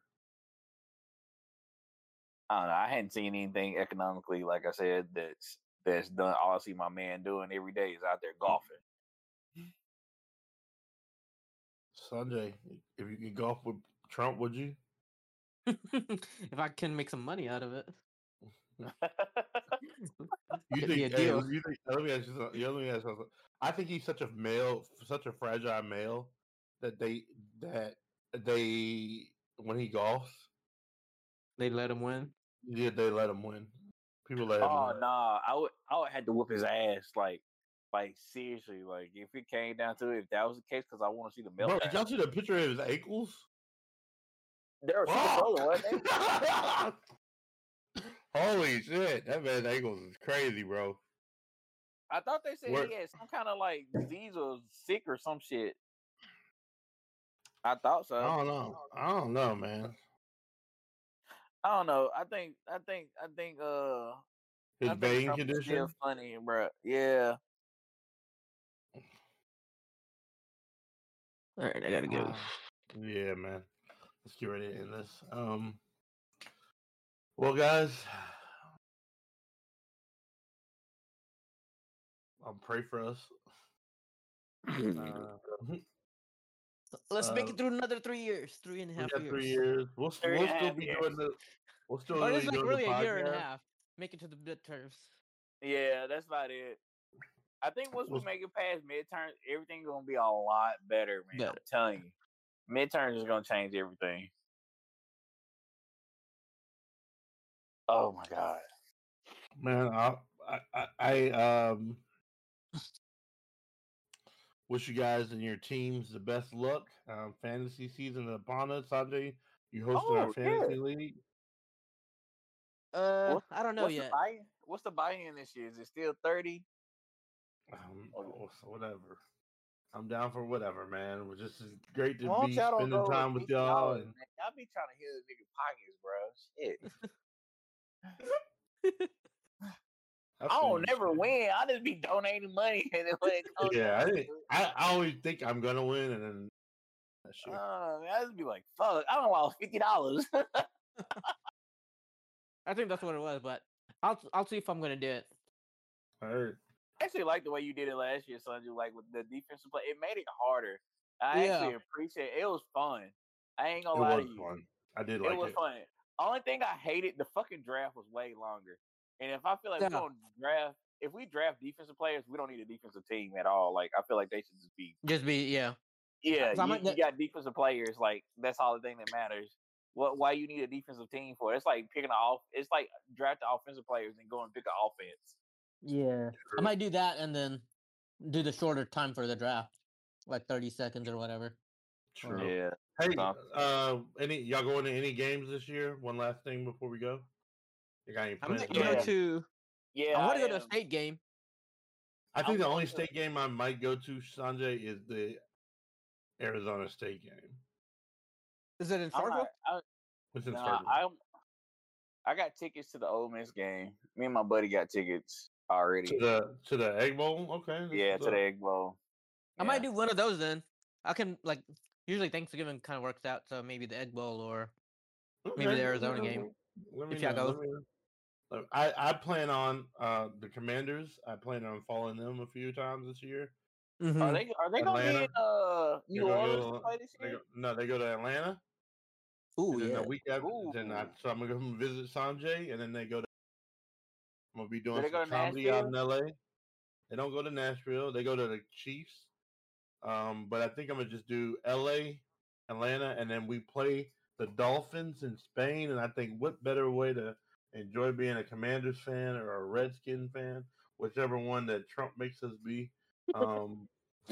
I don't know. I hadn't seen anything economically, like I said, that's that's done. All I see my man doing every day is out there golfing. Sunday, if you could golf with Trump, would you? If I can make some money out of it, You It'd be think? a Hey, deal. you think? Let me ask you something. yeah, Let me ask you something. I think he's such a male, such a fragile male that they that they when he golfs, they let him win. yeah, they let him win. People let him Oh win. nah, I would I would have to whoop his ass, like like seriously, like if it came down to it, if that was the case, because I want to see the Bro, meltdown. did y'all see the picture of his ankles? They were super swollen, wasn't they? Fuck! Holy shit, that man's ankles is crazy, bro. I thought they said Where- he had some kind of like disease or sick or some shit. I thought so. I don't know. I don't know, man. I don't know. I think I think I think uh His I think vein Trump is condition. still funny, bro. Yeah. All right, I gotta go. Uh, yeah, man. Let's get ready to end this. Um. Well, guys, I'll pray for us. Uh, Let's make uh, it through another three years, three and a we half got years. three years. We'll, Three we'll and a still half be years. doing the. We'll still Or be it's like doing really the a year and a podcast. half. Make it to the midterms. Yeah, that's about it. I think once we We'll- make it past midterms, everything's gonna be a lot better, man. I'm Better. telling you. Midterms is gonna change everything. Oh my god. Man, I, I, I, I um wish you guys and your teams the best luck. Um, fantasy season upon us. Sanjay, you hosting our Oh, fantasy yeah. league. Uh, What's- I don't know what's yet. The buy, what's the buy-in this year? Is it still thirty? Um, Okay. oh, so whatever. I'm down for whatever, man. It's just it's great to Why be don't y'all don't spending go time with fifty y'all. dollars, And man? Y'all be trying to hit the nigga pockets, bro. Shit. I I feel don't you, never shit. win. I just be donating money, and then when it comes Yeah, I, down to didn't- it, I I always think I'm gonna win, and then that shit. uh, I just be like, "Fuck, I don't lost fifty dollars." I think that's what it was, but I'll I'll see if I'm gonna do it. I heard. I actually like the way you did it last year, Sanju. Like with the defensive play, it made it harder. I Yeah. actually appreciate it. It was fun. I ain't gonna It lie was to you. fun. I did It like was it. fun. Only thing I hated, the fucking draft was way longer. And if I feel like Yeah. we don't draft, if we draft defensive players, we don't need a defensive team at all. Like I feel like they should just be. Just be yeah. Yeah, So I you, might you get- got defensive players. Like that's all the thing that matters. What? Why you need a defensive team for? It's like picking an off. It's like drafting offensive players and go and pick an offense. Yeah. I might do that and then do the shorter time for the draft, like thirty seconds or whatever. True. Yeah. Hey, So- uh, any y'all going to any games this year? One last thing before we go. You got any I plans? might for go Yeah. to. Yeah, I want to I go to a am. state game. I think I'm the going only to- state game I might go to, Sanjay, is the Arizona State game. Is it in I'm Starkville? not, I, It's in nah, Starkville. I'm. I got tickets to the Ole Miss game. Me and my buddy got tickets already. To the to the Egg Bowl. Okay. that's yeah, what's to the up. Egg Bowl. I might Yeah. do one of those then. I can like usually Thanksgiving kind of works out, so maybe the Egg Bowl or maybe Okay, the Arizona okay, game. okay. Let me if y'all know, go. let me know. Look, I I plan on uh the Commanders. I plan on following them a few times this year. Mhm. Are they? Are they gonna be Atlanta. in uh They New go- Orleans go- to play this they year? go- no, they go to Atlanta. Ooh and then yeah. the week after, then I, Ooh. so I'm gonna go visit Sanjay, and then they go to. I'm gonna be doing they some go to comedy out in L A. They don't go to Nashville. They go to the Chiefs. Um, but I think I'm gonna just do L A, Atlanta, and then we play the Dolphins in Spain. And I think what better way to enjoy being a Commanders fan or a Redskin fan, whichever one that Trump makes us be. Um,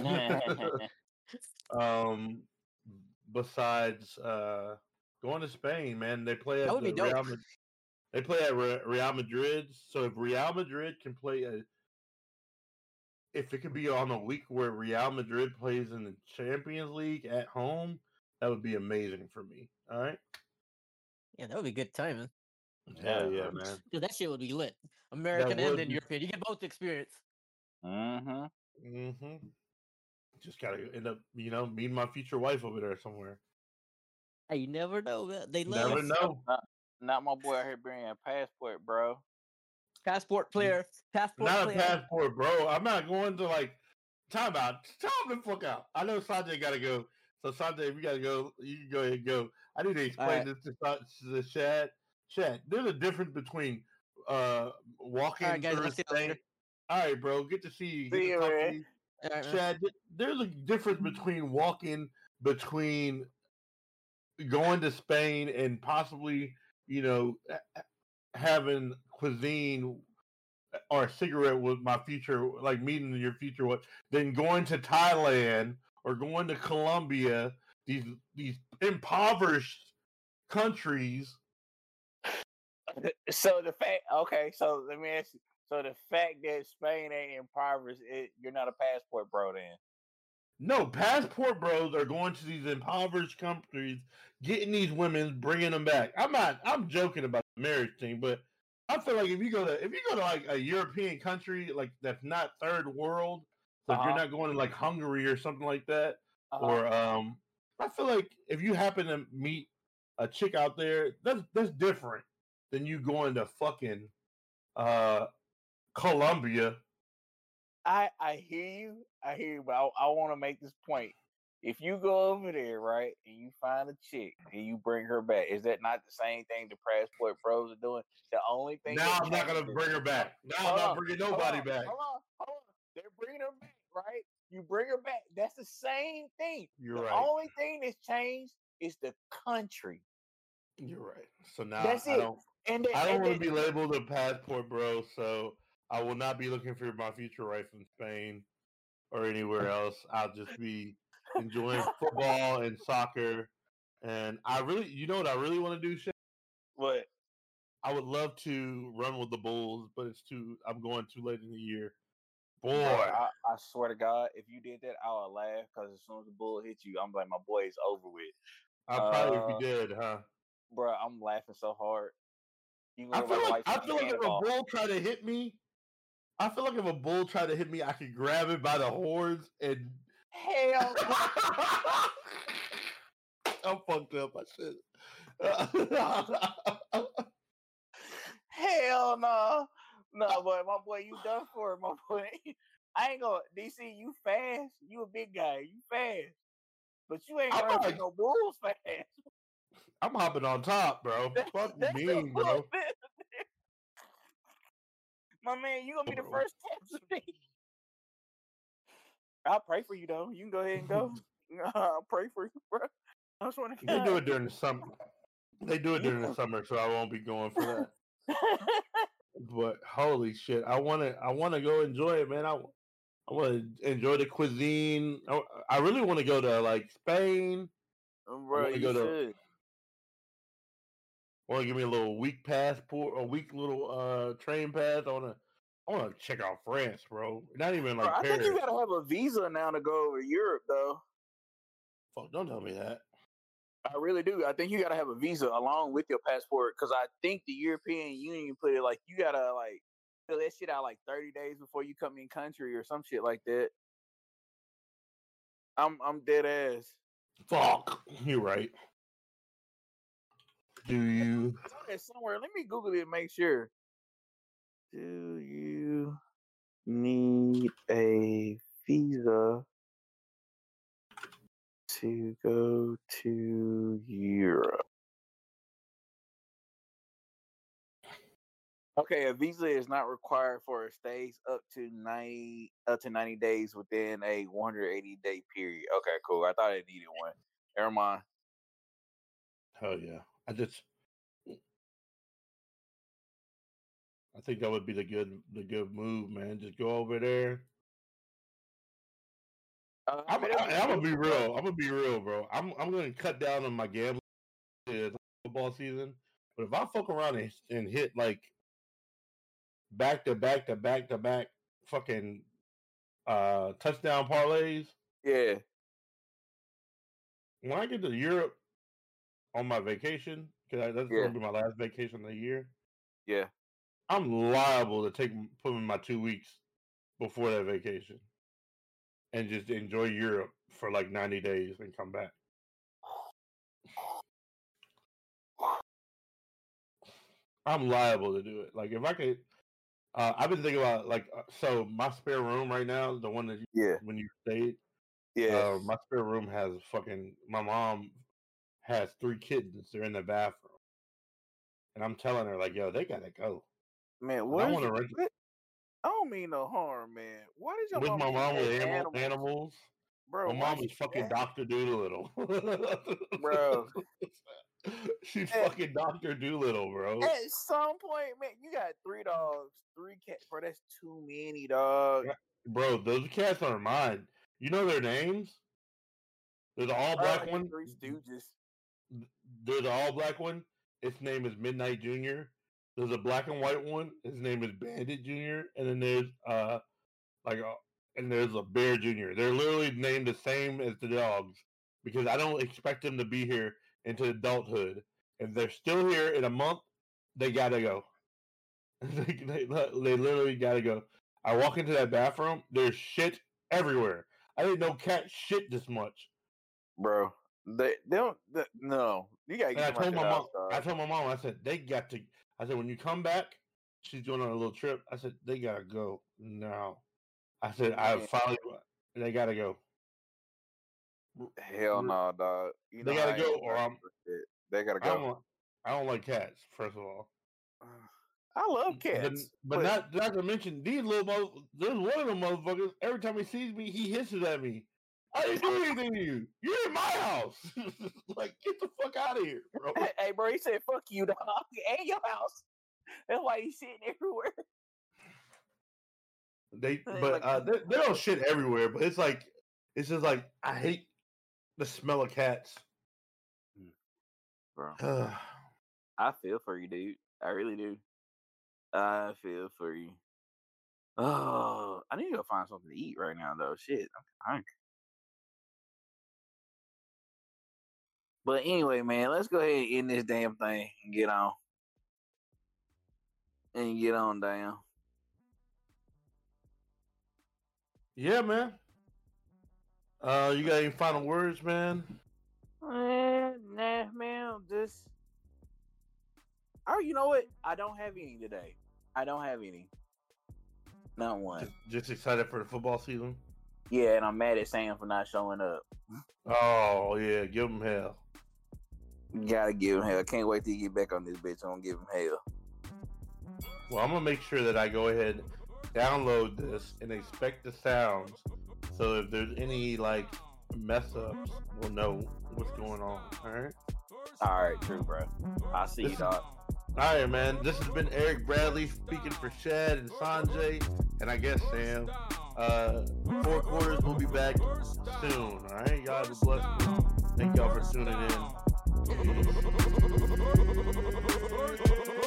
um, besides uh, going to Spain, man, they play That at would the be dope. Real. Mad- They play at Re- Real Madrid. So if Real Madrid can play a, if it could be on a week where Real Madrid plays in the Champions League at home, that would be amazing for me. All right. Yeah, that would be good timing. Hell Yeah. yeah, man. Dude, that shit would be lit. American would and then be- European. You get both experience. mm-hmm. Mm-hmm. Just gotta end up, you know, meeting my future wife over there somewhere. Hey, you never know. Man. They love Never us. know. Not, not my boy out here bringing a passport, bro. Passport player. Passport Not a player. passport, bro. I'm not going to like time out. Time the fuck out. I know Sanjay gotta go. So Sanjay, we gotta go. You can go ahead and go. I need to explain Alright. this to, Sa- to Shad. Shad, there's a difference between uh walking Alright, guys, through I'll see you Spain. later. All right, bro. Good to see you. Good See to you, talk to man. you. All right, man. Chad, th- there's a difference between walking between going to Spain and possibly, you know, ha- having cuisine or a cigarette with my future, like meeting your future, what, than going to Thailand or going to Colombia, these these impoverished countries. So the fact, okay, so let me ask you. So the fact that Spain ain't impoverished, it, you're not a passport bro then. No, passport bros are going to these impoverished countries, getting these women, bringing them back. I'm not. I'm joking about the marriage thing, but I feel like if you go to if you go to like a European country like that's not third world, so if Uh-huh. you're not going to like Hungary or something like that, Uh-huh. or um, I feel like if you happen to meet a chick out there, that's that's different than you going to fucking uh Colombia. I I hear you, I hear you, but I, I want to make this point. If you go over there, right, and you find a chick and you bring her back, is that not the same thing the passport pros are doing? The only thing Now that I'm not gonna changes- bring her back. Now I'm Hold not on, bringing hold nobody on, back. Hold on, hold on. They're bringing her back, right? You bring her back. That's the same thing. You're the right. only thing that's changed is the country. You're right. So now That's I it. don't. And then, I don't and want to then- be labeled a passport bro, so I will not be looking for my future wife in Spain or anywhere else. I'll just be enjoying football and soccer. And I really, you know what I really want to do, Shay? what? I would love to run with the Bulls, but it's too. I'm going too late in the year. Boy, Boy, I, I swear to God, if you did that, I would laugh because as soon as the bull hit you, I'm like, my boy is over with. I probably uh, if you did, huh? Bro, I'm laughing so hard. You I gonna feel look like I like feel like if a bull tried to hit me, I feel like if a bull tried to hit me, I could grab it by the horns and hell. I'm fucked up. I should. Hell no, No, boy, my boy, you done for it, my boy. I ain't gonna D C. You fast. You a big guy. You fast, but you ain't I'm running not- for no bulls fast. I'm hopping on top, bro. That's, Fuck you that's mean, the bro? fuck, man. My man, you gonna be the Bro. first test me. I'll pray for you though. You can go ahead and go. I'll pray for you, bro. I swear to They do God. it during the summer. They do it during the summer, so I won't be going for that. But holy shit, I want to. I want to go enjoy it, man. I, I want to enjoy the cuisine. I, I really want to go to like Spain. Bro, wanna you go to- should. Want to give me a little week passport, a week little uh train pass. I want to. I want to check out France, bro. Not even Bro, like I think Paris. you gotta have a visa now to go over to Europe, though. Fuck, don't tell me that. I really do. I think you gotta have a visa along with your passport because I think the European Union put it like you gotta like fill that shit out like thirty days before you come in country or some shit like that. I'm I'm dead ass. Fuck, you're right. Do you? I saw that somewhere. Let me Google it and make sure. Do you need a visa to go to Europe? Okay, a visa is not required for a stays up to ninety up to ninety days within a one hundred eighty day period. Okay, cool. I thought it needed one. Never mind. Hell yeah. I just. I think that would be the good the good move, man. Just go over there. Uh, I I'm, mean, I, that'd I'm gonna be beautiful, bro. real. I'm gonna be real, bro. I'm I'm gonna cut down on my gambling this football season. But if I fuck around and, and hit like back to back to back to back fucking uh touchdown parlays, Yeah. when I get to Europe on my vacation, because that's Yeah. gonna be my last vacation of the year, Yeah. I'm liable to take put in my two weeks before that vacation and just enjoy Europe for like ninety days and come back. I'm liable to do it. Like if I could, uh, I've been thinking about like uh, so my spare room right now, the one that you, Yeah. when you stayed, Yeah. uh, my spare room has fucking. My mom has three kittens. They're in the bathroom, and I'm telling her like, yo, they gotta go. Man, I what? want Is, to rent what? I don't mean no harm, man. Why did your with mom my mom with hate animal, animals? animals. Bro, My why mom she is fucking that? Doctor Doolittle. Bro. She's At- fucking Doctor Doolittle, bro. At some point, man, you got three dogs, three cats, bro. That's too many, dog. Bro, those cats aren't mine. You know their names? There's an all Bro, black like the one. Three Stooges. There's an all black one. Its name is Midnight Junior. There's a black and white one. His name is Bandit Junior. And then there's uh like a, and there's a Bear Junior. They're literally named the same as the dogs because I don't expect them to be here into adulthood. If they're still here in a month, they gotta go. they, they, they literally gotta go. I walk into that bathroom. There's shit everywhere. I didn't know cats shit this much. Bro, they, they don't, they, no. You gotta And I get them told out my your mom. house, dog. I told my mom. I said they got to. I said when you come back, she's going on a little trip. I said they gotta go now. I said I Man. finally. They gotta go. Hell no, dog. You They know gotta I go, ain't or about I'm. shit. They gotta I don't go. want. I don't like cats. First of all, I love but, cats, but not not to mention these little. Mo- There's one of them motherfuckers. Every time he sees me, he hisses at me. I didn't do anything to you. You're in my house. Like, get the fuck out of here, bro. Hey, hey, bro, he said, fuck you, dog, and your house. That's why he's sitting everywhere. They, Like- but uh, they, they don't shit everywhere. But it's like, it's just like I hate the smell of cats. Bro, Ugh. I feel for you, dude. I really do. I feel for you. Oh, I need to go find something to eat right now, though. Shit, I'm hungry. But anyway, man, let's go ahead and end this damn thing and get on. And get on down. Yeah, man. Uh, you got any final words, man? Eh, nah, man, just. Oh, you know what? I don't have any today. I don't have any. Not one. Just, just excited for the football season. Yeah, and I'm mad at Sam for not showing up. Oh yeah, give him hell. Gotta give him hell. Can't wait till you get back on this bitch. I'm gonna give him hell. Well, I'm gonna make sure that I go ahead, download this, and expect the sounds. So if there's any like mess ups, we'll know what's going on. All right. All right, true, bro. I'll see This you, is- dog. All right, man. This has been Eric Bradley speaking for Shad and Sanjay, and I guess Sam. Uh, four quarters. We'll be back soon. All right. Y'all have a blessed week. Thank y'all for tuning in. Peace.